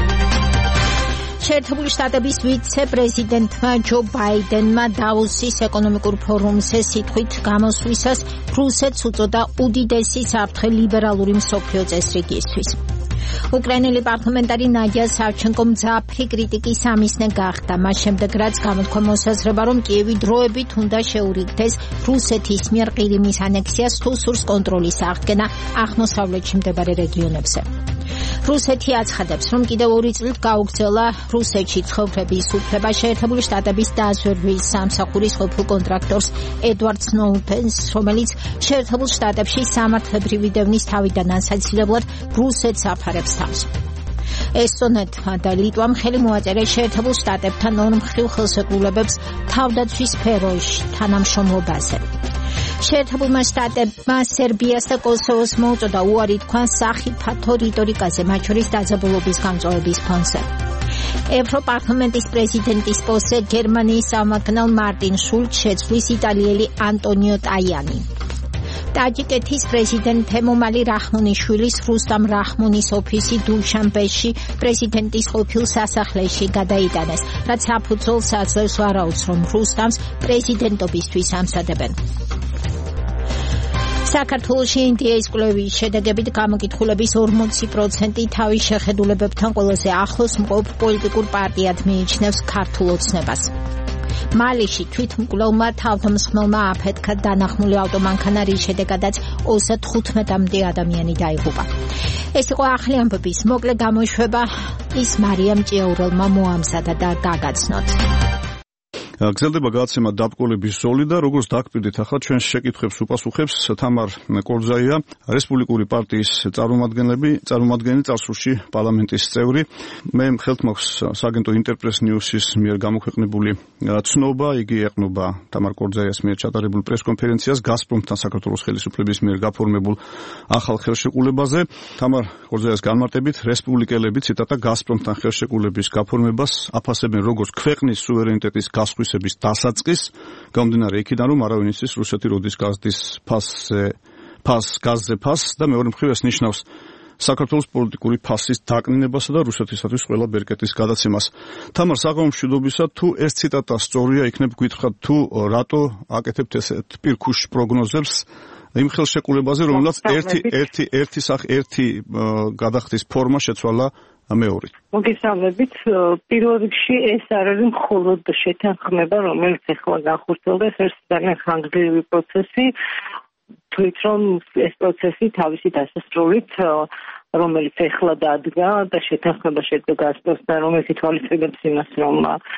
შეერთებული შტატების ვიცე-პრეზიდენტმა ჯო ბაიდენმა დავოსის ეკონომიკურ ფორუმზე სიტყვით გამოსვლისას რუსეთს უწოდა უდიდესი საფრთხე ლიბერალური მსოფლიო წესრიგისთვის. უკრაინელი პარლამენტარი ნადია სავჩენკო მძაფრი კრიტიკის სამისნე გახდა. მას შემდეგ რაც გამოთქვა მოსაზრება, რომ კიევი დროებით უნდა შეურიგდეს რუსეთის მიერ ყირიმის ანექსიას თუ სურს კონტროლის აღდგენა აღმოსავლეთში მდებარე რეგიონებზე. რუსეთი აცხადებს, რომ კიდევ 2 წლით გაუგრძელა რუსეთში ცხოვრების უფლება შეერთებული შტატების დაზვერვის სამსახურის ყოფილ კონტრაქტორს ედვარდ სნოუდენს, რომელიც შეერთებულ შტატებში სამართლებრივი დევნის თავიდან ასაცილებლად რუსეთს აფარებს თავს. ესტონეთმა და ლიტვამ ხელი მოაწერა შეერთებულ შტატებთან ორმხრივ ხელშეკრულებებს თავდაცვის სფეროში თანამშრომლობაზე. შეერთებულმა შტატებმა სერბიას და კოსოვოს მოუწოდა უარი თქვან სახიფათო რიტორიკაზე, მათ შორის დაძაბულობის გამწვავების ფონზე. ევროპარლამენტის პრეზიდენტის პოსტზე გერმანიის წარმომადგენელ მარტინ შულც შეცვლის იტალიელი ანტონიო ტაიანი. ტაჯიკეთის პრეზიდენტ თემომალი რაჰმონიშვილის რუსტამ რაჰმონის ოფისი დუშანბეში პრეზიდენტის ყოფილ სასახლეში გადაიტანეს, რაც საფუძველს აძლევს ვარაუდს, რომ რუსტამს პრეზიდენტობისთვის ამსადებენ. საქართველოში ინდიის კვლევის შედეგებით გამოკითხულების 40% თავის შეხედულებებთან ყველაზე ახლოს მყოფ პოლიტიკურ პარტიად მიიჩნევს ქართულ ოცნებას. მალიში თვითმკვლელმა თავდამსხმელმა აფეთქა დანახმული ავტომანქანა, რის შედეგადაც 35-მდე ადამიანი დაიღუპა. ეს იყო ახლი ამბების მოკლე გამოშვება, ის მარიამ ჭიაურელმა მოამზადა და გაგაცნოთ. გრძელდება გადაცემა დაბკოლების ზოლი და როგორც დაგკვირდით, ახლა ჩვენს შეკითხვებს უპასუხებს თამარ კორძაია, რესპუბლიკური პარტიის წარმომადგენელი, წარსულში პარლამენტის წევრი. მე ხელთ მაქვს სააგენტო ინტერპრეს ნიუსის მიერ გამოქვეყნებული ცნობა, იგი ეყნობა თამარ კორძაიას მიერ ჩატარებულ პრესკონფერენციას გაზპრომთან საქართველოს ხელისუფლების მიერ გაფორმებულ ახალ ხელშეკრულებაზე. თამარ კორძაიას განმარტებით, რესპუბლიკელები ციტატა გაზპრომთან ხელშეკრულების გაფორმებას აფასებენ როგორც ქვეყნის სუვერენიტეტის გასხვისების დასაწყის, გამომდინარე იქიდან, რომ არავინ იცის რუსეთი როდის გაზდის გაზზე ფასს და მეორე მხრივ ეს ნიშნავს საქართველოს პოლიტიკური ფასის დაკნინებასა და რუსეთისათვის ყველა ბერკეტის გადაცემას. თამარ, საღამო მშვიდობისა, თუ ეს ციტატა სწორია, იქნებ გითხრათ თუ რატო აკეთებთ ესეთ პირქუშ პროგნოზებს იმ ხელშეკრულებაზე, რომელსაც ერთი გადახდის ფორმა შეცვალა მეორე. მოგესალმებით. პირველ რიგში ეს არ არის მხოლოდ შეთანხმება, რომელიც ახლა განხორციელდა, ეს ძალიან ხანგრძლივი პროცესი. თვით რომ ეს პროცესი თავისი დასასრულით, რომელიც ახლა დადგა და შეთანხმება შედგა გაზპრომთან, რომელიც ითვალისწინებს იმას, რომ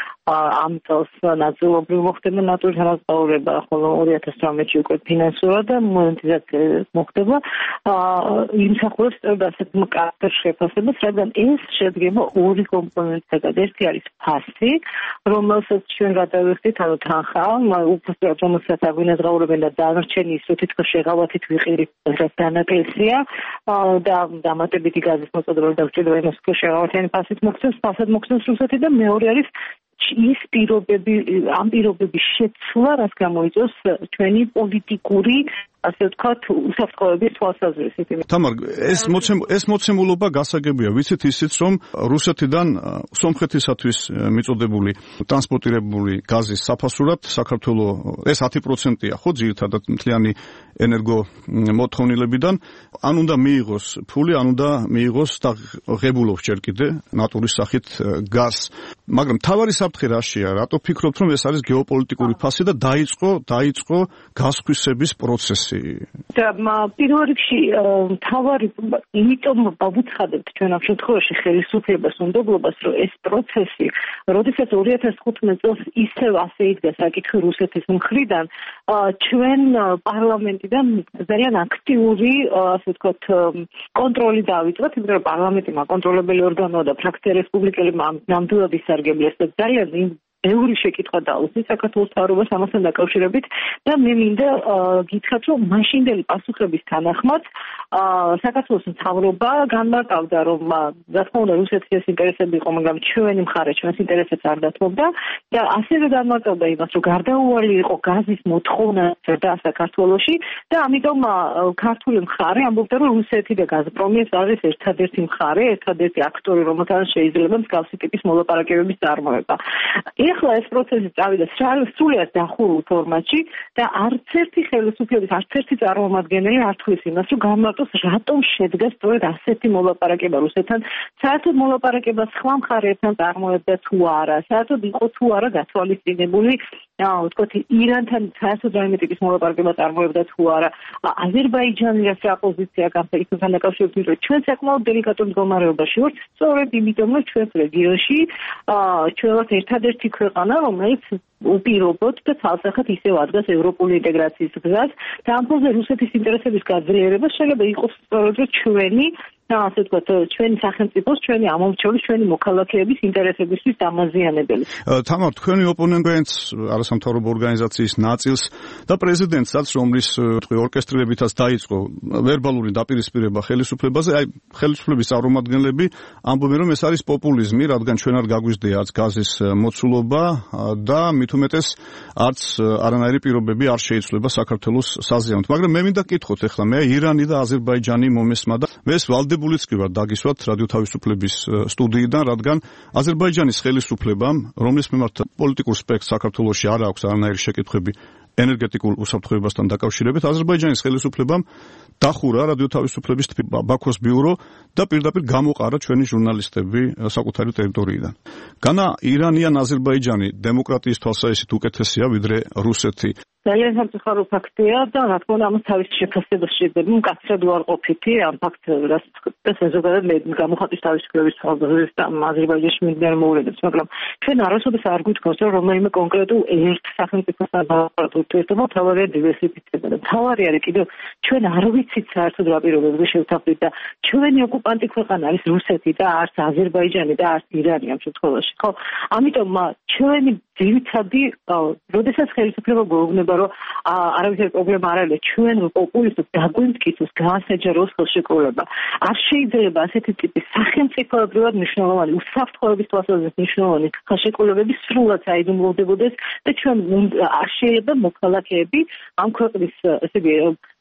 ამ წელს ნაწილობრივ მოხდება ნატურის ამსაუბრება, ხოლო 2018-ში უკვე ფინანსურად და მონეტიზაცია მოხდება. იმსახურებს სწორედ ასეთ მკაფარ შეფასებას, რადგან ეს შედგება 2 კომპონენტისგან. ერთი არის ფასი, რომელსაც ჩვენ გადავიხდით, ანუ თანხა, უბრალოდ რომელსაც აგვინაზღაურებენ და დანარჩენი ის, რომ თითქოს შეღავათით ვიყირით დანაკლისია და დამატებითი გაზის მოწოდება დაგჭირდება იმას, რომ შეღავათიანი ფასით მოხდეს, ფასად მოხდეს რუსეთი და მეორე არის ის პირობები, ამ პირობების შეცვლა, რაც გამოიწვევს ჩვენი პოლიტიკური, ასე ვთქვათ, უსაფრთხოების თვალსაზრისით. თამარ, ეს მოცემულობა გასაგებია. ვიცით ისიც, რომ რუსეთიდან სომხეთისათვის მიწოდებული ტრანსპორტირებული გაზის საფასურად საქართველოს ეს 10%-ია, ხო, ძირითადად მთლიანი ენერგო მოთხოვნილებიდან, ან უნდა მიიღოს ფული, ან უნდა მიიღოს და ღებულობს ჯერ კიდე ნატურის სახით გაზს. მაგრამ თავარი საფრთხე რაშია? რატო ფიქრობთ, რომ ეს არის გეოპოლიტიკური ფასი და დაიწყო გასხვისების პროცესი? და პირველ რიგში თავარი, იმიტომ ვუცხადებთ ჩვენ ამ შემთხვევაში ხელისუფლებას, უნდობლობას, რომ ეს პროცესი, როდესაც 2015 წელს ისევ ასე იდგა საკითხი რუსეთის მხრიდან, ჩვენ პარლამენტიდან ძალიან აქტიური, ასე ვთქვათ, კონტროლი დავიწყეთ, იმიტომ რომ პარლამენტი მაკონტროლებელი ორგანოა და ფრაქცია რესპუბლიკელებმა ნამდვილად ისარგებლეს და ძალიან ბევრი შეკითხვა დაუსვით საქართველოს მთავრობას ამასთან დაკავშირებით და მე მინდა გითხრათ, რომ მაშინდელი პასუხების თანახმად საქართველოს მთავრობა განმარტავდა, რომ რა თქმა უნდა რუსეთის ინტერესები იყო, მაგრამ ჩვენი მხარე ჩვენს ინტერესებს არ დათმობდა და ასევე განმარტავდა იმას, რომ გარდაუვალი იყო გაზის მოთხოვნა და საქართველოში და ამიტომ ქართული მხარე ამბობდა, რომ რუსეთი და გაზპრომი არის ერთადერთი მხარე, ერთადერთი აქტორი, რომელთანაც შეიძლება მსგავსი ტიპის მოლაპარაკებების წარმოება. ეხლა ეს პროცესი წავიდა სრულიად დახურულ ფორმატში და არც ერთი ხელისუფლების, არც ერთი წარმომადგენელი არ თვლის იმას, რომ გამარტოს რატომ შედგა სწორედ ასეთი მოლაპარაკება რუსეთთან, საერთოდ მოლაპარაკება სხვა მხარეებთან წარმოებდა თუ არა, საერთოდ იყო თუ არა გათვალისწინებული ვთქვათ ირანთან საერთოდ რაიმე ტიპის მოლაპარაკება წარმოებდა თუ არა, აზერბაიჯანი რა პოზიცია გამხდართან დაკავშირებით, რომ ჩვენ საკმაოდ დელიკატურ მდგომარეობაში ვართ, სწორედ იმიტომ, რომ ჩვენს რეგიონში ჩვენ ვართ ერთადერთი ქვეყანა, რომელიც უპირობოდ და ცალსახად ისევ ადგას ევროპული ინტეგრაციის გზას და ამ ფონზე რუსეთის ინტერესების გაძლიერება შეიძლება იყოს სწორედ ჩვენი ასე ვთქვათ, ჩვენი სახელმწიფოს, ჩვენი ამომრჩევლის, ჩვენი მოქალაქეების ინტერესებისთვის დამაზიანებელი. თამარ, თქვენი ოპონენტს არასამთავრობო ორგანიზაციის ნაწილს და პრეზიდენტსაც, რომლის ორკესტრირებითაც დაიწყო ვერბალური დაპირისპირება ხელისუფლებაზე, აი ხელისუფლების წარმომადგენლები ამბობენ, რომ ეს არის პოპულიზმი, რადგან ჩვენ არ გაგვიზრდია არც გაზის მოცულობა და მით უმეტეს არც არანაირი პირობები არ შეიცვლება საქართველოს საზიანოდ. მაგრამ მე მინდა გკითხოთ ახლა, მე ირანი და აზერბაიჯანი მომესმა და მე ეს ვალდებულიც კი ვარ დაგისვათ რადიო თავისუფლების სტუდიიდან, რადგან აზერბაიჯანის ხელისუფლებამ, რომლის მიმართ პოლიტიკურ სპექტრს საქართველოში არ აქვს არანაირი შეკითხვები ენერგეტიკულ უსაფრთხოებასთან დაკავშირებით, აზერბაიჯანის ხელისუფლებამ დახურა რადიო თავისუფლების ბაქოს ბიურო და პირდაპირ გამოყარა ჩვენი ჟურნალისტები საკუთარი ტერიტორიიდან. განა ირანი ან აზერბაიჯანი დემოკრატიის თვალსაზრისით უკეთესია ვიდრე რუსეთი? ძალიან სამწუხარო ფაქტია და რა თქმა უნდა ამას თავის შეფასება შეიძლება მკაცრად უარყოფითი ამ ფაქტს ზოგადად მე გამოხატვის თავისუფლების თავდაცვის და აზერბაიჯანში მიმდინარე მოვლენებს, მაგრამ ჩვენ არასოდეს არ გვიდგავს რომ რომელიმე კონკრეტულ ერთ სახელმწიფოსთან დავაპარაკოთ ურთიერთობა, თავარია დივერსიფიცირება და თავარი არის კიდევ ჩვენ არ ვიცით საერთოდ რა პირობებზე შევთანხმდით და ჩვენი ოკუპანტი ქვეყანა არის რუსეთი და არც აზერბაიჯანი და არც ირანი ამ შემთხვევაში, ხო? ამიტომ ჩვენი ძირითადი, როდესაც ხელისუფლება გვეუბნება რომ არავითარი პრობლემა არ არის, ჩვენ პოპულისტებს დაგვიმტკიცოს გაასაჯაროს ხელშეკრულება. არ შეიძლება ასეთი ტიპის სახელმწიფოებრივად მნიშვნელოვანი, უსაფრთხოების თვალსაზრისით მნიშვნელოვანი ხელშეკრულებები სრულად საიდუმლოდებოდეს და ჩვენ არ შეიძლება მოქალაქეები ამ ქვეყნის ესე იგი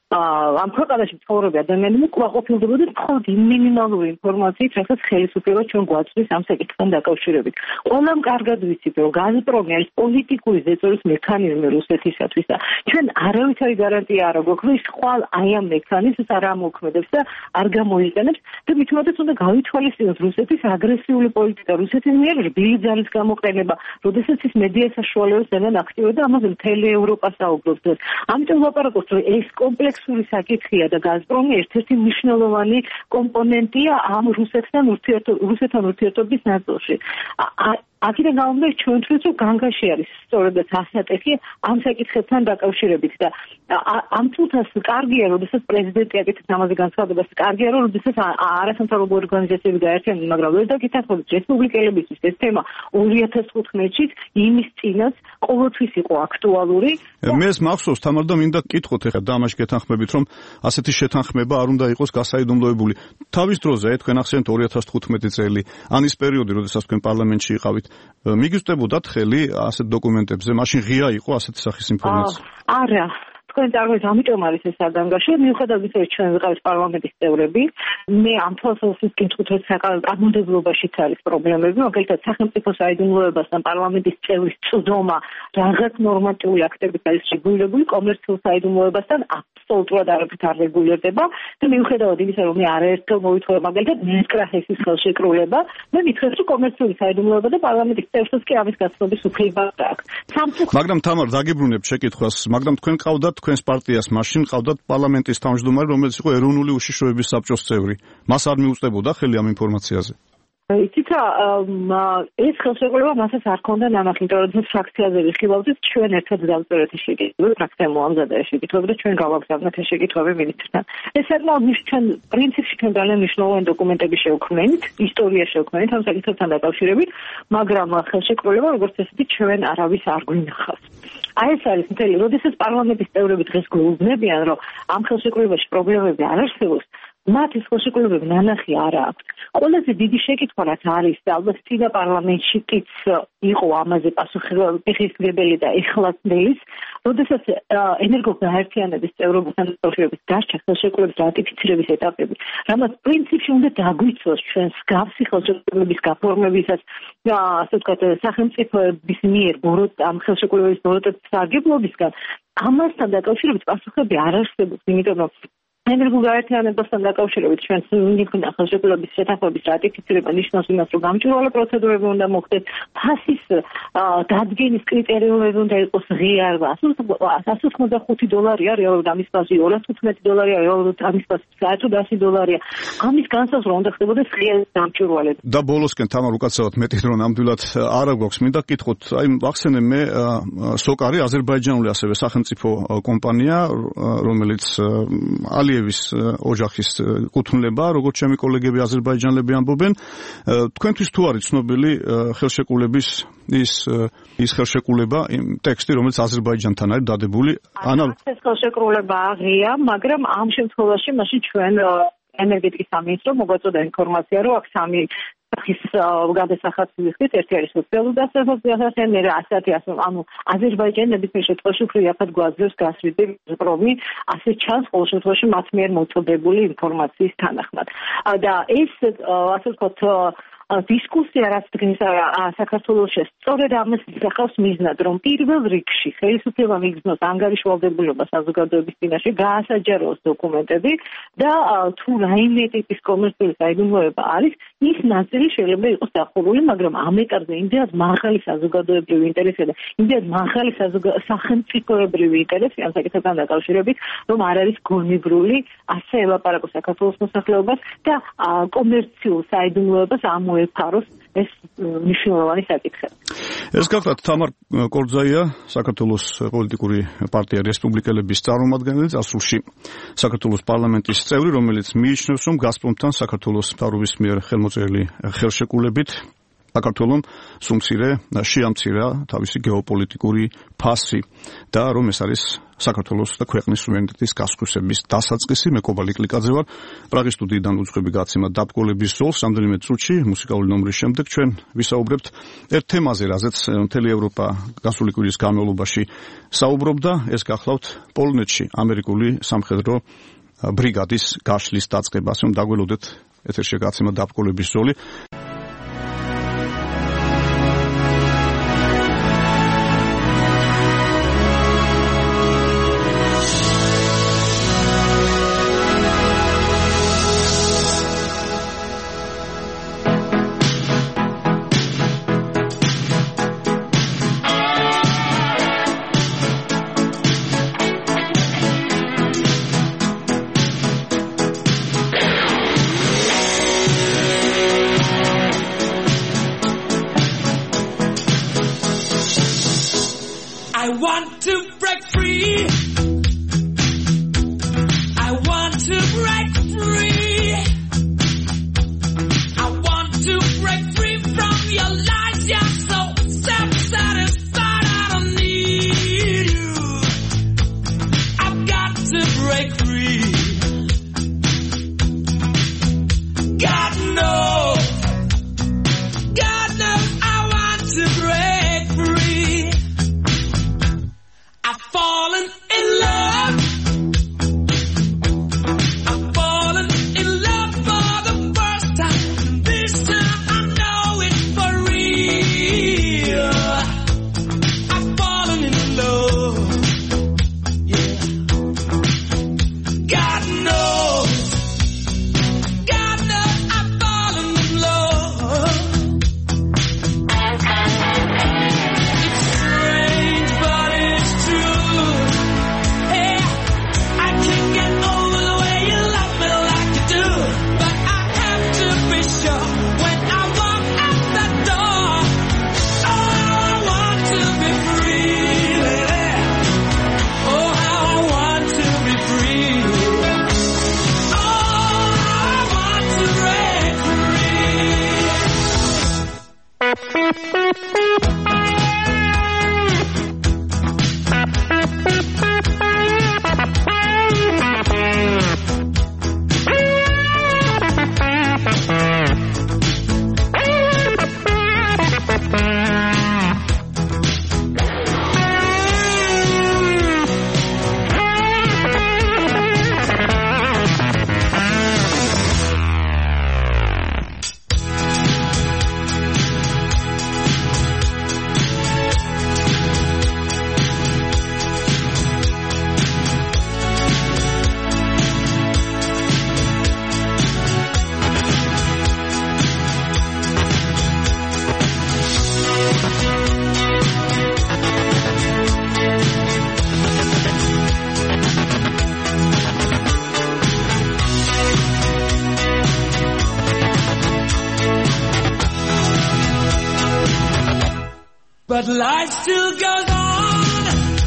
ამ ქვეყანაში მცხოვრები ადამიანები უკმაყოფილდებოდნენ მხოლოდ მინიმალური ინფორმაციით, რასაც ხელისუფლება ჩვენ გვაწვდის ამ საკითხთან დაკავშირებით. ყველამ კარგად ვიცით, რომ გაზპრომი არის პოლიტიკური ზეწოლის მექანიზმი რუსეთისათვის და ჩვენ არავითარი გარანტია არ აქვს, რომ ის ხვალ აი ამ მექანიზმს არ ამოქმედებს და არ გამოიყენებს და მით უმეტეს უნდა გავითვალისწინოს რუსეთის აგრესიული პოლიტიკა, რუსეთის მიერ რბილი ძალის გამოყენება, როდესაც ის მედია საშუალებებს ძალიან აქტიურად და ამაზე მთელი ევროპა საუბრობს. ამიტომ ვაპარაკობთ, რომ ეს კომპლექსური საკითხია და გაზპრომი ერთ-ერთი მნიშვნელოვანი კომპონენტია ამ რუსეთთან ურთიერთობის ნაწილში. აქედან გამომდინარე ჩვენთვის რომ განგაში არის სწორედაც ასაკეთი ამ საკითხებთან დაკავშირებით და ამ თულთას კარგია, როდესაც პრეზიდენტი აკეთებს ამაზე განცხადებას, კარგია, რომ როდესაც არასამთავრობო ორგანიზაციები გაერთიანდნენ, მაგრამ ვერ დაგითხრათ რესპუბლიკელებისთვის ეს თემა 2015-ში იმის წინაც ყოველთვის იყო აქტუალური. მე ეს მახსოვს თამარ და მინდა გკითხოთ ახლა და ამაში გეთანხმებით, რომ ასეთი შეთანხმება არ უნდა იყოს გასაიდუმლოებული. თავის დროზე თქვენ ახსენეთ 2015 წელი, ან ის პერიოდი, როდესაც თქვენ პარლამენტში იყავით, მიგიწყდებოდათ ხელი ასეთ დოკუმენტებზე? მაშინ ღია იყო ასეთი სახის ინფორმაცია? არა. თქვენ წარმოიდგინეთ, ამიტომ არის ეს საგანგაშო, მიუხედავად იმისა, რომ ჩვენ ვიყავით პარლამენტის წევრები, მე ამ თვალსაზრისით გითხოთ, რომ საკანონმდებლობაშიც არის პრობლემები, მაგალითად სახელმწიფო საიდუმლოებასთან პარლამენტის წევრის წვდომა რაღაც ნორმატიული აქტებით არის რეგულირებული, კომერციულ საიდუმლოებასთან აბსოლუტურად არაფრით არ რეგულირდება და მიუხედავად იმისა, რომ მე არაერთხელ მოვითხოვე მაგალითად ნესკრახის ხელშეკრულება, მე მითხრეთ, რომ კომერციული საიდუმლოება და პარლამენტის წევრსაც კი ამის გაცნობის უფლება აქვს. მაგრამ თამარ, დაგიბრუნებთ შეკითხვას, მაგრამ თქვენ ყავდათ თქვენს პარტიას მაშინ ყავდათ პარლამენტის თავმჯდომარე, რომელიც იყო ეროვნული უშიშროების საბჭოს წევრი. მას არ მიუწდებოდა ხელი ამ ინფორმაციაზე? იცით რა, ეს ხელშეკრულება მასაც არ ქონდა ნანახი, იმიტომ რომ ფრაქციაზე ვიხილავდით, ჩვენ ერთად დავწერეთ ეს შეკითხვები, ფრაქცია მოამზადა ეს შეკითხვები და ჩვენ გავაგზავნეთ ეს შეკითხვები მინისტრთან. ეს საკმაოდ ჩვენ პრინციპში ჩვენ ძალიან მნიშვნელოვანი დოკუმენტები შევქმნით, ისტორია შევქმნით ამ საკითხთან დაკავშირებით, მაგრამ ხელშეკრულება როგორც ესეთი ჩვენ არავის არ გვინახავს. აი ეს არის მთელი, როდესაც პარლამენტის წევრები დღეს გვეუბნებიან, რომ ამ ხელშეკრულებაში პრობლემები არ არსებობს, მათ ეს ხელშეკრულებები ნანახი არ აქვს. ყველაზე დიდი შეკითხვა რაც არის და ალბათ წინა პარლამენტში კიც იყო ამაზე პასუხისმგებელი და ეხლაც ნელის, როდესაც ენერგოგაერთიანების წევრობასთან დაკავშირებით დარჩა ხელშეკრულების რატიფიცირების ეტაპები, რამაც პრინციპში უნდა დაგვიცოს ჩვენს გავსი ხელშეკრულების გაფორმებისას ასე ვთქვათ სახელმწიფოების მიერ ამ ხელშეკრულების ბოროტების სარგებლობისგან, ამასთან დაკავშირებით პასუხები არ არსებობს, იმიტომ რომ ენერგოგაერთიანებასთან დაკავშირებით ჩვენს მიგვინა ხელშეკრულების შეთანხმების რატიფიცირება ნიშნავს იმას, რომ გამჭვირვალე პროცედურები უნდა მოხდეს, ფასის დადგენის კრიტერიუმები უნდა იყოს ღია, $185 რეალურად ამის ფასი $215 რეალურად ამის ფასი $100. ამის განსაზღვრა უნდა ხდებოდეს ღია გამჭვირვალე. და ბოლოსკენ თამარ უკაცრავად მეტი დრო ნამდვილად არ გვაქვს, მინდა გკითხოთ, აი ვახსენე მე სოკარი აზერბაიჯანული ასევე სახელმწიფო კომპანია, რომელიც ალიევის ოჯახის კუთვნილება, როგორც ჩემი კოლეგები აზერბაიჯანელები ამბობენ, თქვენთვის თუ არის ცნობილი ხელშეკრულების ის ხელშეკრულება, ტექსტი, რომელიც აზერბაიჯანთან არის დადებული? ეს ხელშეკრულება აღია, მაგრამ ამ შემთხვევაში მაშინ ჩვენ ენერგეტიკის სამინისტრო მოგვაწოდა ინფორმაცია, რომ აქ სამი ის გადასახადს ვიხდით, ერთი არის სოციალური დასახადები, მერე ანუ აზერბაიჯანი ნებისმიერ შემთხვევაში უფრო იაფად გვაძლევს გასვიდი პრობლემი, ასე ჩანს ყოველ შემთხვევაში მათ მიერ მოწოდებული ინფორმაციის თანახმად. და ეს ასე ვთქვათ დისკუსია რაც დღეს საქართველოში სწორედ ამას იხავს მიზნად, რომ პირველ რიგში ხელისუფლება მიგზნოს ანგარიშვალდებულობა საზოგადოების წინაშე, გაასაჯაროს დოკუმენტები და თუ რაიმე ტიპის კომერციული საიდუმლოება არის, ის ნაწილი შეიძლება იყოს დახურული, მაგრამ ამ ეტაპზე იმდენად მაღალი საზოგადოებრივი ინტერესია და იმდენად მაღალი სახელმწიფოებრივი ინტერესი ამ საკითხთან დაკავშირებით, რომ არ არის გონივრული ასე ელაპარაკოს საქართველოს მოსახლეობას და კომერციულ საიდუმლოებას ამოეფაროს ეს მნიშვნელოვანი საკითხი. ეს გახლავთ თამარ კორძაია, საქართველოს პოლიტიკური პარტია რესპუბლიკელების წარმომადგენელი, წარსულში საქართველოს პარლამენტის წევრი, რომელიც მიიჩნევს, რომ გაზპრომთან საქართველოს მთავრობის მიერ ხელმოწერილი ხელშეკრულებით საქართველოს სუმცირე შეამცირა თავისი გეოპოლიტიკური ფასი და რომ ეს არის საქართველოს და ქვეყნის სუვერენიტეტის გასხვისების დასაწყისი. მე კობალი კლიკაძე ვარ, პრაღის სტუდიიდან უძღვები გაცემა დაბკოლების ზოლს. რამდენიმე წუთში მუსიკალური ნომრის შემდეგ ჩვენ ვისაუბრებთ ერთ თემაზე, რაზეც მთელი ევროპა გასული კვირის განმავლობაში საუბრობდა. ეს გახლავთ პოლონეთში ამერიკული სამხედრო ბრიგადის გაშლის დაწყება. ასე რომ დაგველოდეთ ეთერში გაცემა დაბკოლების ზოლი. I've fallen in love. but life still goes on.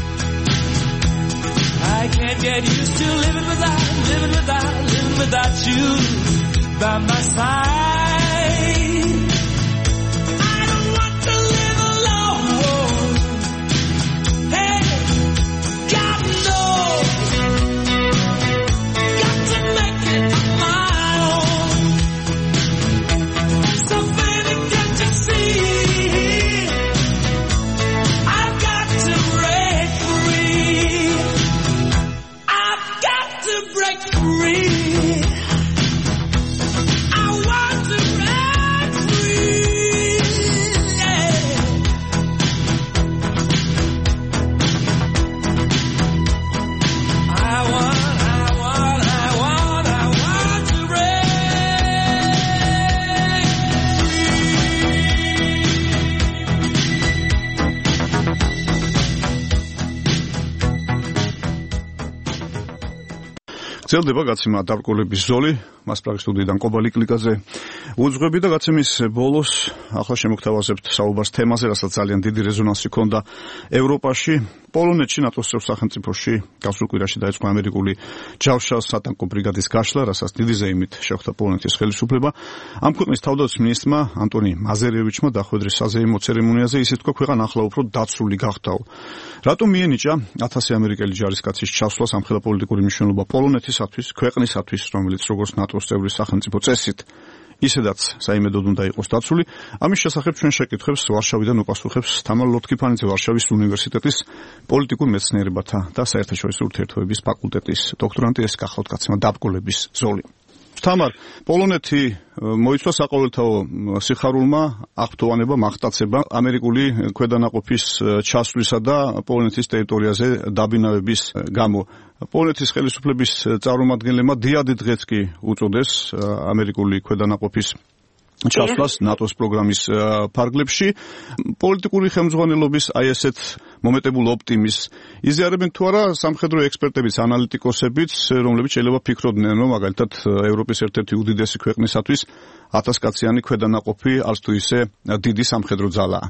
I can't get used to living without you by my side. I don't want to live alone. Hey, God knows, got to make it my own. So baby, can't you see? I've got to break free. I've got to break free. გრძელდება გაცემა დარკვევების ზოლი, მას პრაღის სტუდიიდან კობალი კლიკაზე უძღვები და გაცემის ბოლოს ახლა შემოგთავაზებთ საუბარს თემაზე, რასაც ძალიან დიდი რეზონანსი ჰქონდა ევროპაში. პოლონეთში ნატოს წევრ სახელმწიფოში გასულ კვირაში დაიწყო ამერიკული ჯავშას სატანკო ბრიგადის გაშლა, რასაც დიდი ზეიმით შეხვდა პოლონეთის ხელისუფლება. ამ ქვეყნის თავდაცვის მინისტრმა ანტონი მაზერევიჩმა დახვედრის საზეიმო ცერემონიაზე ისე თქვა, ქვეყანა ახლა უფრო დაცული გახდაო. რატომ მიენიჭა 1000 ამერიკელი ჯარისკაცის ჩასვლას ამხელა პოლიტიკური მნიშვნელობა პოლონეთისათვის, ქვეყნისათვის, რომელიც როგორც ნატოს წევრი სახელმწიფო წესით ისედაც საიმედოდ უნდა იყოს დაცული? ამის შესახებ ჩვენ შეკითხვებს ვარშავიდან უპასუხებს თამარ ლოთქიფანიძე, ვარშავის უნივერსიტეტის პოლიტიკურ მეცნიერებათა და საერთაშორისო ურთიერთობების ფაკულტეტის დოქტორანტი. ეს გახლავთ გაცემა დაბკოლების ზოლი. თამარ, პოლონეთი მოიცვა საყოველთაო სიხარულმა აღფრთოვანება, მახტაცება ამერიკული ქვედანაყოფის ჩასვლისა და პოლონეთის ტერიტორიაზე დაბინავების გამო. პოლონეთის ხელისუფლების წარმომადგენლებმა დიადი დღეც კი უწოდეს ამერიკული ქვედანაყოფის ჩასვლას ნატოს პროგრამის ფარგლებში. პოლიტიკური ხელმძღვანელობის აი ესეთ მომეტებულ ოპტიმიზმს იზიარებენ თუ არა სამხედრო ექსპერტებიც, ანალიტიკოსებიც, რომლებიც შეიძლება ფიქრობდნენ, რომ მაგალითად ევროპის ერთ-ერთი უდიდესი ქვეყნისათვის 1000 კაციანი ქვედანაყოფი არც თუ ისე დიდი სამხედრო ძალაა.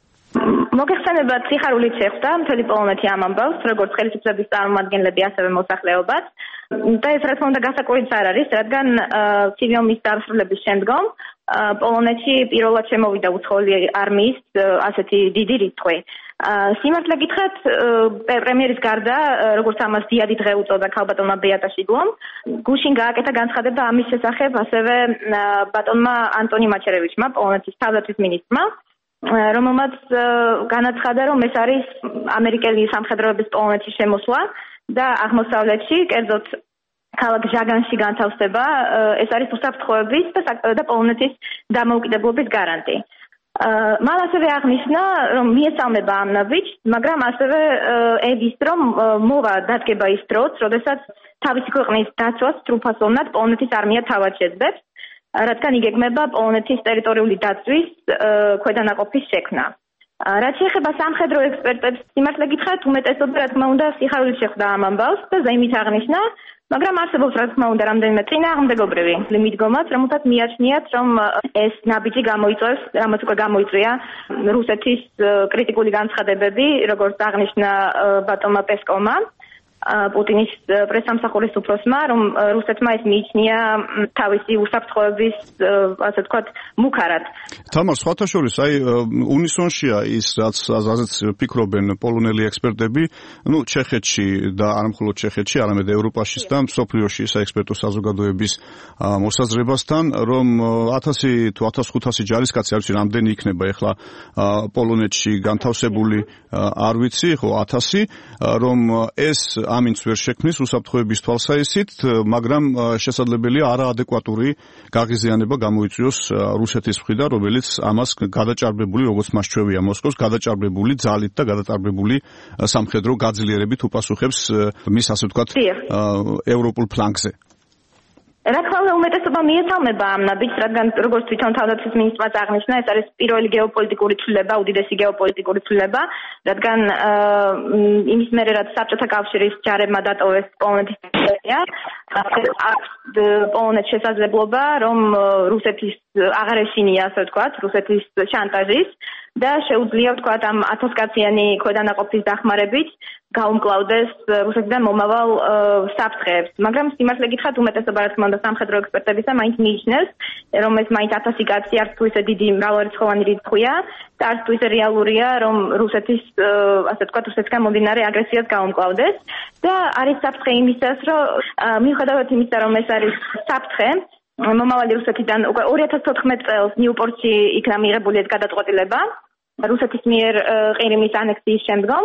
მოგეხსენებათ, სიხარულით შეხვდა მთელი პოლონეთი ამ ამბავს, როგორც ხელისუფლების წარმომადგენლები, ასევე მოსახლეობაც. და ეს რა თქმა უნდა გასაკვირიც არ არის, რადგან ცივი ომის დასრულების შემდგომ პოლონეთში პირველად შემოვიდა უცხოელი არმიის ასეთი დიდი რიცხვი. სიმართლე გითხრათ, პრემიერის გარდა, როგორც ამას დიადი დღე უწოდა ქალბატონმა ბეატა შიდლომ, გუშინ გააკეთა განცხადება ამის შესახებ ასევე ბატონმა ანტონი მაჩერევიჩმა, პოლონეთის თავდაცვის მინისტრმა, რომელმაც განაცხადა, რომ ეს არის ამერიკელი სამხედროების პოლონეთის შემოსვლა და აღმოსავლეთში, კერძოდ ქალაქ ჟაგანში განთავსება, ეს არის უსაფრთხოების და პოლონეთის დამოუკიდებლობის გარანტი. მან ასევე აღნიშნა, რომ მიესალმება ამ ნაბიჯს, მაგრამ ასევე ედის, რომ მოვა დადგება ის დროც, როდესაც თავისი ქვეყნის დაცვას სრულფასოვნად პოლონეთის არმია თავად შეძბებს, რადგან იგეგმება პოლონეთის ტერიტორიული დაცვის ქვედანაყოფის შექმნა. რაც შეეხება სამხედრო ექსპერტებს, სიმართლე გითხრათ, უმეტესობა რა თქმა უნდა სიხარულით შეხვდა ამ ამბავს და ზეიმით აღნიშნა, მაგრამ არსებობს რა თქმა უნდა რამდენიმე წინააღმდეგობრივი მიდგომაც, რომელთაც მიაჩნიათ, რომ ეს ნაბიჯი გამოიწვევს, რამაც უკვე გამოიწვია რუსეთის კრიტიკული განცხადებები, როგორც აღნიშნა ბატონმა პესკოვმა, პუტინის პრესამსახურის უფროსმა, რომ რუსეთმა ეს მიიჩნია თავისი უსაფრთხოების, ასე ვთქვათ, მუქარად. თამარ, სხვათა შორის, აი უნისონშია ის, რაზეც ფიქრობენ პოლონელი ექსპერტები, ჩეხეთში და არა მხოლოდ ჩეხეთში, არამედ ევროპაშიც და მსოფლიოში საექსპერტო საზოგადოების მოსაზრებასთან, რომ 1000 თუ 1500 ჯარისკაცი არ ვიცი რამდენი იქნება ეხლა პოლონეთში განთავსებული, არ ვიცი, ხო 1000, რომ ეს ამინც ვერ შექმნის უსაფრთხოების თვალსაჩინით, მაგრამ შესაძლებელია არაადეკვატური გაღიზიანება გამოიწვიოს რუსეთის მხრიდან, რომელიც ამას გადაჭარბებული, როგორც მას ჩვევია მოსკოვს, გადაჭარბებული ძალით და გადაჭარბებული სამხედრო გაძლიერებით უპასუხებს მის, ასე ვთქვათ, ევროპულ ფლანგზე. რა თქმა უნდა, უმეტესობა მიესალმება ამ ნაბიჯს, რადგან როგორც თვითონ თავდაცვის მინისტრმაც აღნიშნა, ეს არის პირველი გეოპოლიტიკური ცვლილება, უდიდესი გეოპოლიტიკური ცვლილება, რადგან იმის მერე, რაც საბჭოთა კავშირის ჯარებმა დატოვეს პოლონეთის ტერიტორია, აქვს პოლონეთს შესაძლებლობა, რომ რუსეთის აღარ ეშინია, ასე ვთქვათ, რუსეთის შანტაჟის და შეუძლია ვთქვათ ამ 1000 კაციანი ქვედანაყოფის დახმარებით გაუმკლავდეს რუსეთიდან მომავალ საფრთხეებს. მაგრამ სიმართლე გითხრათ, უმეტესობა რა თქმა უნდა სამხედრო ექსპერტებისა მაინც მიიჩნევს, რომ ეს მაინც 1000 კაცი არც თუ ისე დიდი მრავალრიცხოვანი რიცხვია და არც თუ ისე რეალურია, რომ რუსეთის ასე ვთქვათ, რუსეთიდან მომდინარე აგრესიას გაუმკლავდეს და არის საფრთხე იმისას, რომ მიუხედავად იმისა, რომ ეს არის საფრთხე მომავალი რუსეთიდან უკვე 2014 წელს ნიუპორტში იქნა მიღებული ეს გადაწყვეტილება რუსეთის მიერ ყირიმის ანექსიის შემდგომ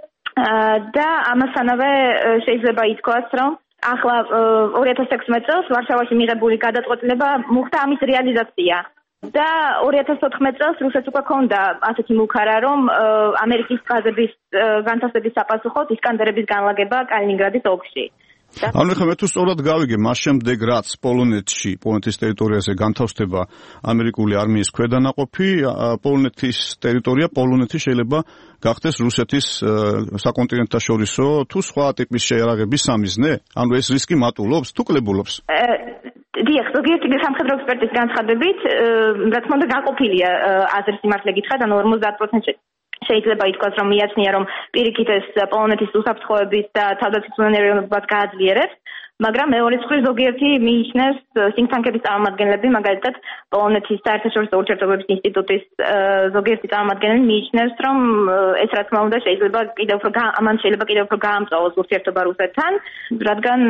და ამასთანავე შეიძლება ითქვას, რომ ახლა 2016 წელს ვარშავაში მიღებული გადაწყვეტილება მოხდა ამის რეალიზაცია და 2014 წელს რუსეთს უკვე ჰქონდა ასეთი მუქარა, რომ ამერიკის გაზების განთავსების საპასუხოდ ისკანდერების განლაგება კალინინგრადის ოლქში. ანუ ხომ თუ სწორად გავიგე, მას შემდეგ რაც პოლონეთის ტერიტორიაზე განთავსდება ამერიკული არმიის ქვედანაყოფი, პოლონეთის ტერიტორია, პოლონეთი შეიძლება გახდეს რუსეთის საკონტინენტთაშორისო თუ სხვა ტიპის შეერაღების სამიზნე? ანუ ეს რისკი მატულობს თუ კლებულობს? დიახ, ზოგიერთი სამხედრო ექსპერტის განცხადებით, რა თქმა უნდა, გაყოფილია აზრი სიმართლე გითხრათ, ანუ 50% შეიძლება ითქვას, რომ მიაჩნია, რომ პირიქით ეს პოლონეთის უსაფრთხოების და თავდაცვითმცოდნეობებას გააძლიერებს, მაგრამ მეორე მხრივ ზოგიერთი მიიჩნევს think-tank-ების წარმომადგენლები, მაგალითად პოლონეთის საერთაშორისო ურთიერთობების ინსტიტუტის ზოგიერთი წარმომადგენელი მიიჩნევს, რომ ეს რა თქმა უნდა შეიძლება კიდევ უფრო გაამწვავოს ურთიერთობა რუსეთთან, რადგან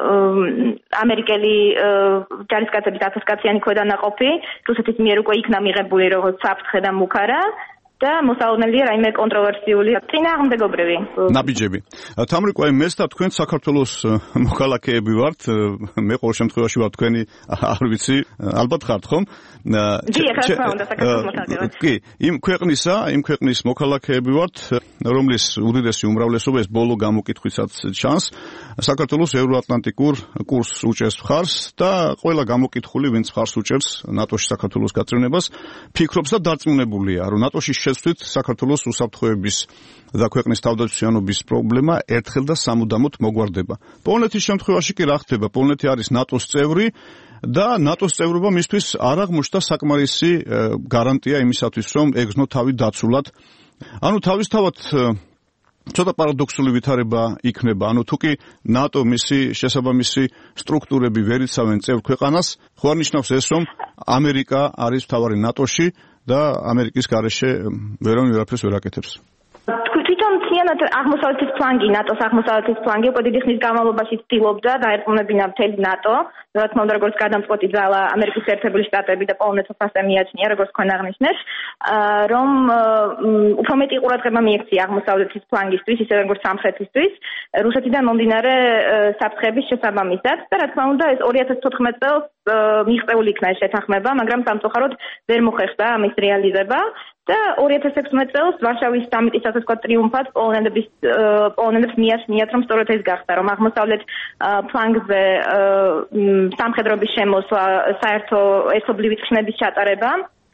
ამერიკელი ჯარისკაცების 1000 კაციანი ქვედანაყოფი რუსეთის მიერ უკვე იქნა მიღებული როგორც საფრთხე და მუქარა და მოსალოდნელია რაიმე კონტროვერსიული წინააღმდეგობრივი ნაბიჯები. თამრიკო, მეც და თქვენ საქართველოს მოქალაქეები ვართ, მე ყოველ შემთხვევაში ვარ თქვენი, არ ვიცი, ალბათ ხართ ხომ? დიახ, რა თქმა უნდა, საქართველოს მოქალაქე ვარ. კი, იმ ქვეყნის მოქალაქეები ვართ, რომლის უდიდესი უმრავლესობა ეს ბოლო გამოკითხვისაც ჩანს, საქართველოს ევროატლანტიკურ კურსს უჭერს მხარს და ყველა გამოკითხული, ვინც მხარს უჭერს ნატოში საქართველოს გაწევნებას, ფიქრობს და დარწმუნებულია, რომ ნატოში შეცვლით საქართველოს უსაფრთხოების და ქვეყნის თავდაცვიანობის პრობლემა ერთხელ და სამუდამოდ მოგვარდება. პოლონეთის შემთხვევაში კი რა ხდება? პოლონეთი არის ნატოს წევრი და ნატოს წევრობა მისთვის არ აღმოჩნდა საკმარისი გარანტია იმისათვის, რომ ეგზნო თავი დაცულად. ანუ თავისთავად ცოტა პარადოქსული ვითარება იქნება. ანუ თუ კი ნატო მისი შესაბამისი სტრუქტურები ვერ იცავენ წევრ ქვეყანას, ხო არ ნიშნავს ეს, რომ ამერიკა არის მთავარი ნატოში და ამერიკის გარეშე ვერაფერს ვერ აკეთებს. თვითონ მთლიანად აღმოსავლეთის ფლანგი, ნატოს აღმოსავლეთის ფლანგი უკვე დიდი ხნის განმავლობაში ცდილობდა დაერწმუნებინა მთელი ნატო, რა თქმა უნდა, როგორც გადამწყვეტი ძალა ამერიკის ერთებული შტატები და პოლონეთს ასე მიაჩნია, როგორც თქვენ აღნიშნეთ, რომ უფრო მეტი ყურადღება მიექცია აღმოსავლეთის ფლანგისთვის, ისე როგორც სამხრეთისთვის, რუსეთიდან მომდინარე საფრთხეების შესაბამისად და რა თქმა უნდა, ეს 2014 წელს მიღწეული იქნა ეს შეთანხმება, მაგრამ სამწუხაროდ ვერ მოხერხდა ამის რეალიზება. და 2016 წელს ვარშავის სამიტის ასე ვთქვათ ტრიუმფად პოლონელებს მიაჩნიათ, რომ სწორედ ეს გახდა, რომ აღმოსავლეთ ფლანგზე სამხედროების შემოსვლა, საერთო ერთობლივი წვნების ჩატარება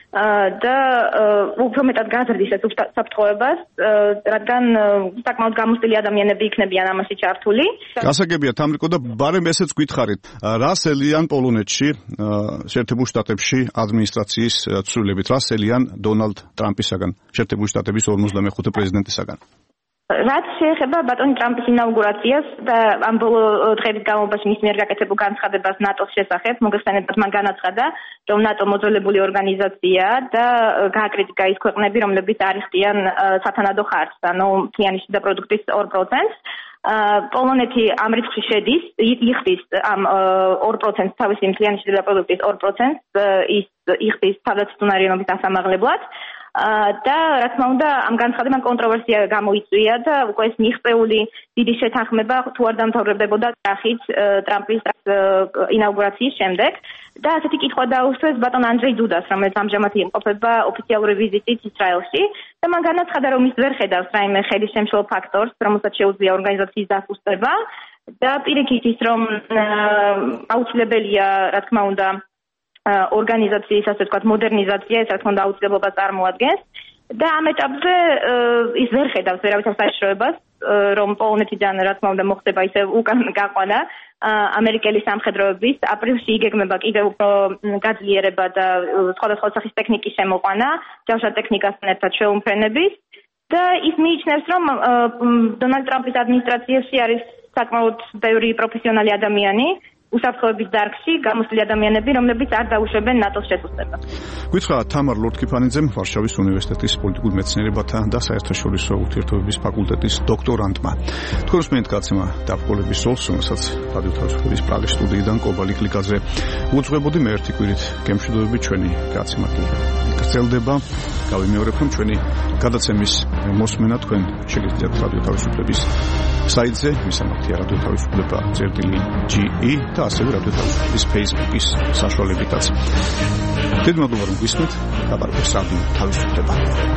და უფრო მეტად გაზრდის ეს საფრთხეობას, რადგან საკმაოდ გამოსტილი ადამიანები იქნებიან ამაში ჩართული. გასაგებია, თამრიკო, და ბარემ ესეც გითხარით, რას ელიან პოლონეთში, შეერთებულ შტატებში ადმინისტრაციის ცვლილებით, რას ელიან დონალდ ტრამპისაგან, შეერთებული შტატების 55 პრეზიდენტისაგან? რაც შეეხება ბატონი ტრამპის ინაუგურაციას და ამ ბოლო დღების განმავლობაში მის მიერ გაკეთებულ განცხადებას ნატოს შესახებ, მოგეხსენებათ, მან განაცხადა, რომ ნატო მოძველებული ორგანიზაციაა და გააკრიტიკა ის ქვეყნები, რომლებიც არ იხდიან სათანადო ხარჯს, ანუ მთლიანი შიდა პროდუქტის 2%. პოლონეთი ამ რიცხვში შედის, იხდის ამ 2% თავისი მთლიანი შიდა პროდუქტის 2%, ის იხდის თავდაცვითმცოდნეობის დასამაღლებლად. და რა თქმა უნდა ამ განცხადებამ კონტროვერსია გამოიწვია და უკვე ეს მიღწეული დიდი შეთანხმება თუ არ დამთავრებდებოდა კახით ტრამპის ინაუგურაციის შემდეგ და ასეთი კითხვა დაუსვეს ბატონ ანდრეი დუდას, რომელიც ამჟამად იმყოფება ოფიციალური ვიზიტით ისრაელში და მან განაცხადა, რომ ის ვერ ხედავს რაიმე ხელისშემშლო ფაქტორს, რომელსაც შეუძლია ორგანიზაციის დასუსტება და პირიქით ის, რომ აუცილებელია, რა თქმა უნდა, ორგანიზაციის ასე ვთქვათ მოდერნიზაცია, ეს რა თქმა უნდა აუცილებლობას წარმოადგენს და ამ ეტაპზე ის ვერ ხედავს ვერავითარ საშიშროებას რომ პოლონეთიდან რა თქმა უნდა მოხდება ისე უკან გაყვანა ამერიკელი სამხედროების აპრილში იგეგმება კიდევ უფრო გაძლიერება და სხვადასხვა სახის ტექნიკის შემოყვანა, ჯავშარ ტექნიკასთან ერთად შეუმფრენების და ის მიიჩნევს, რომ დონალდ ტრამპის ადმინისტრაციაში არის საკმაოდ ბევრი პროფესიონალი ადამიანი უსაფრთხოების დარგში გამოსვლილი ადამიანები, რომლებიც არ დაუშვებენ ნატოს შესუსტებას. გითხრა თამარ ლორთქიფანიძემ, ვარშავის უნივერსიტეტის პოლიტიკურ მეცნიერებათა და საერთაშორისო ურთიერთობების ფაკულტეტის დოქტორანტმა. თქვენს მეც გაცემა დაბრკოლების სოლს, რომელსაც რადიო თავისუფლების პრაღის სტუდიიდან კობა ლიკლიკაძე უძღვებოდი მე ერთი კვირით გემშვიდობები ჩვენი გაცემა გრძელდება. გავიმეორებ, რომ ჩვენი გადაცემის მოსმენა თქვენ შეგიძლიათ რადიო თავისუფლების საიტზე, მისამართია რადიო თავისუფლება წერტილი.ge და ასევე რადიო თავისუფლების Facebook-ის საშუალებითაც. დიდი მადლობა რომ გვისმენთ, დაბარგოს რადიო თავისუფლება.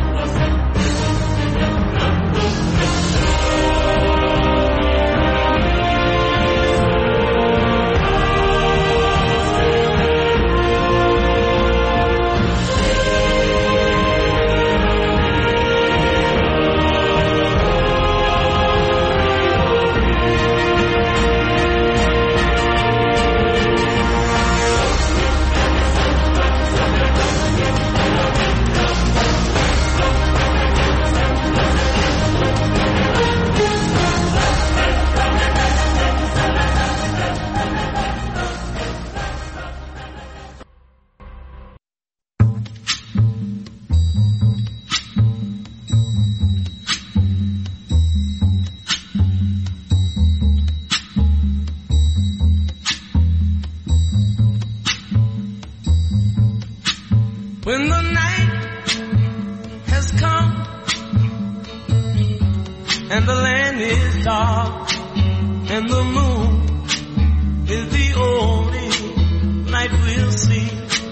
When the night has come and the land is dark and the moon is the only light we'll see.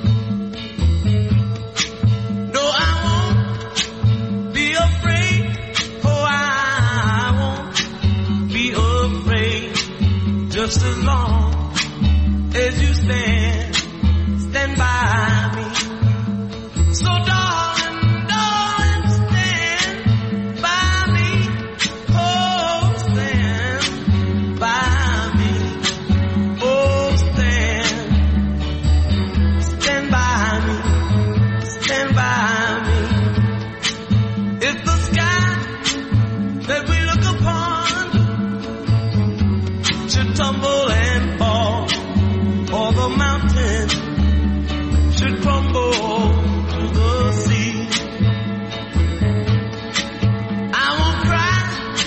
No, I won't be afraid. Oh, I won't be afraid. Just as long as you stand by me. So darling, darling, stand by me. Oh, stand by me. Oh, stand by me. Stand by me. If the sky that we look upon should tumble and fall, or the mountain should crumble to the sea, I won't cry,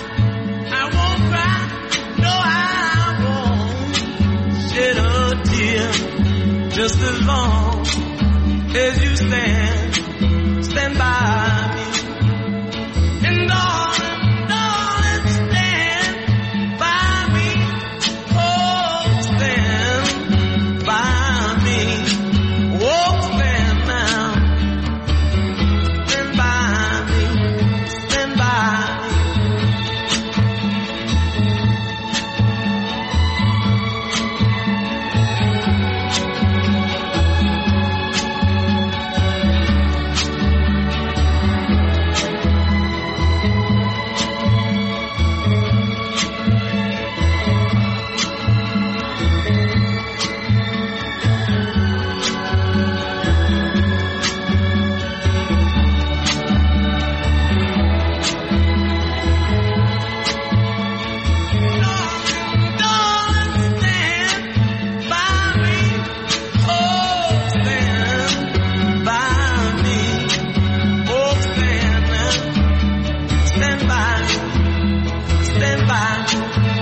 no I won't shed a tear, just as long as you stand by me. And darling, darling, stand by me. Oh, stand by me. Oh, stand now. Stand by me. Stand by me. Stand by.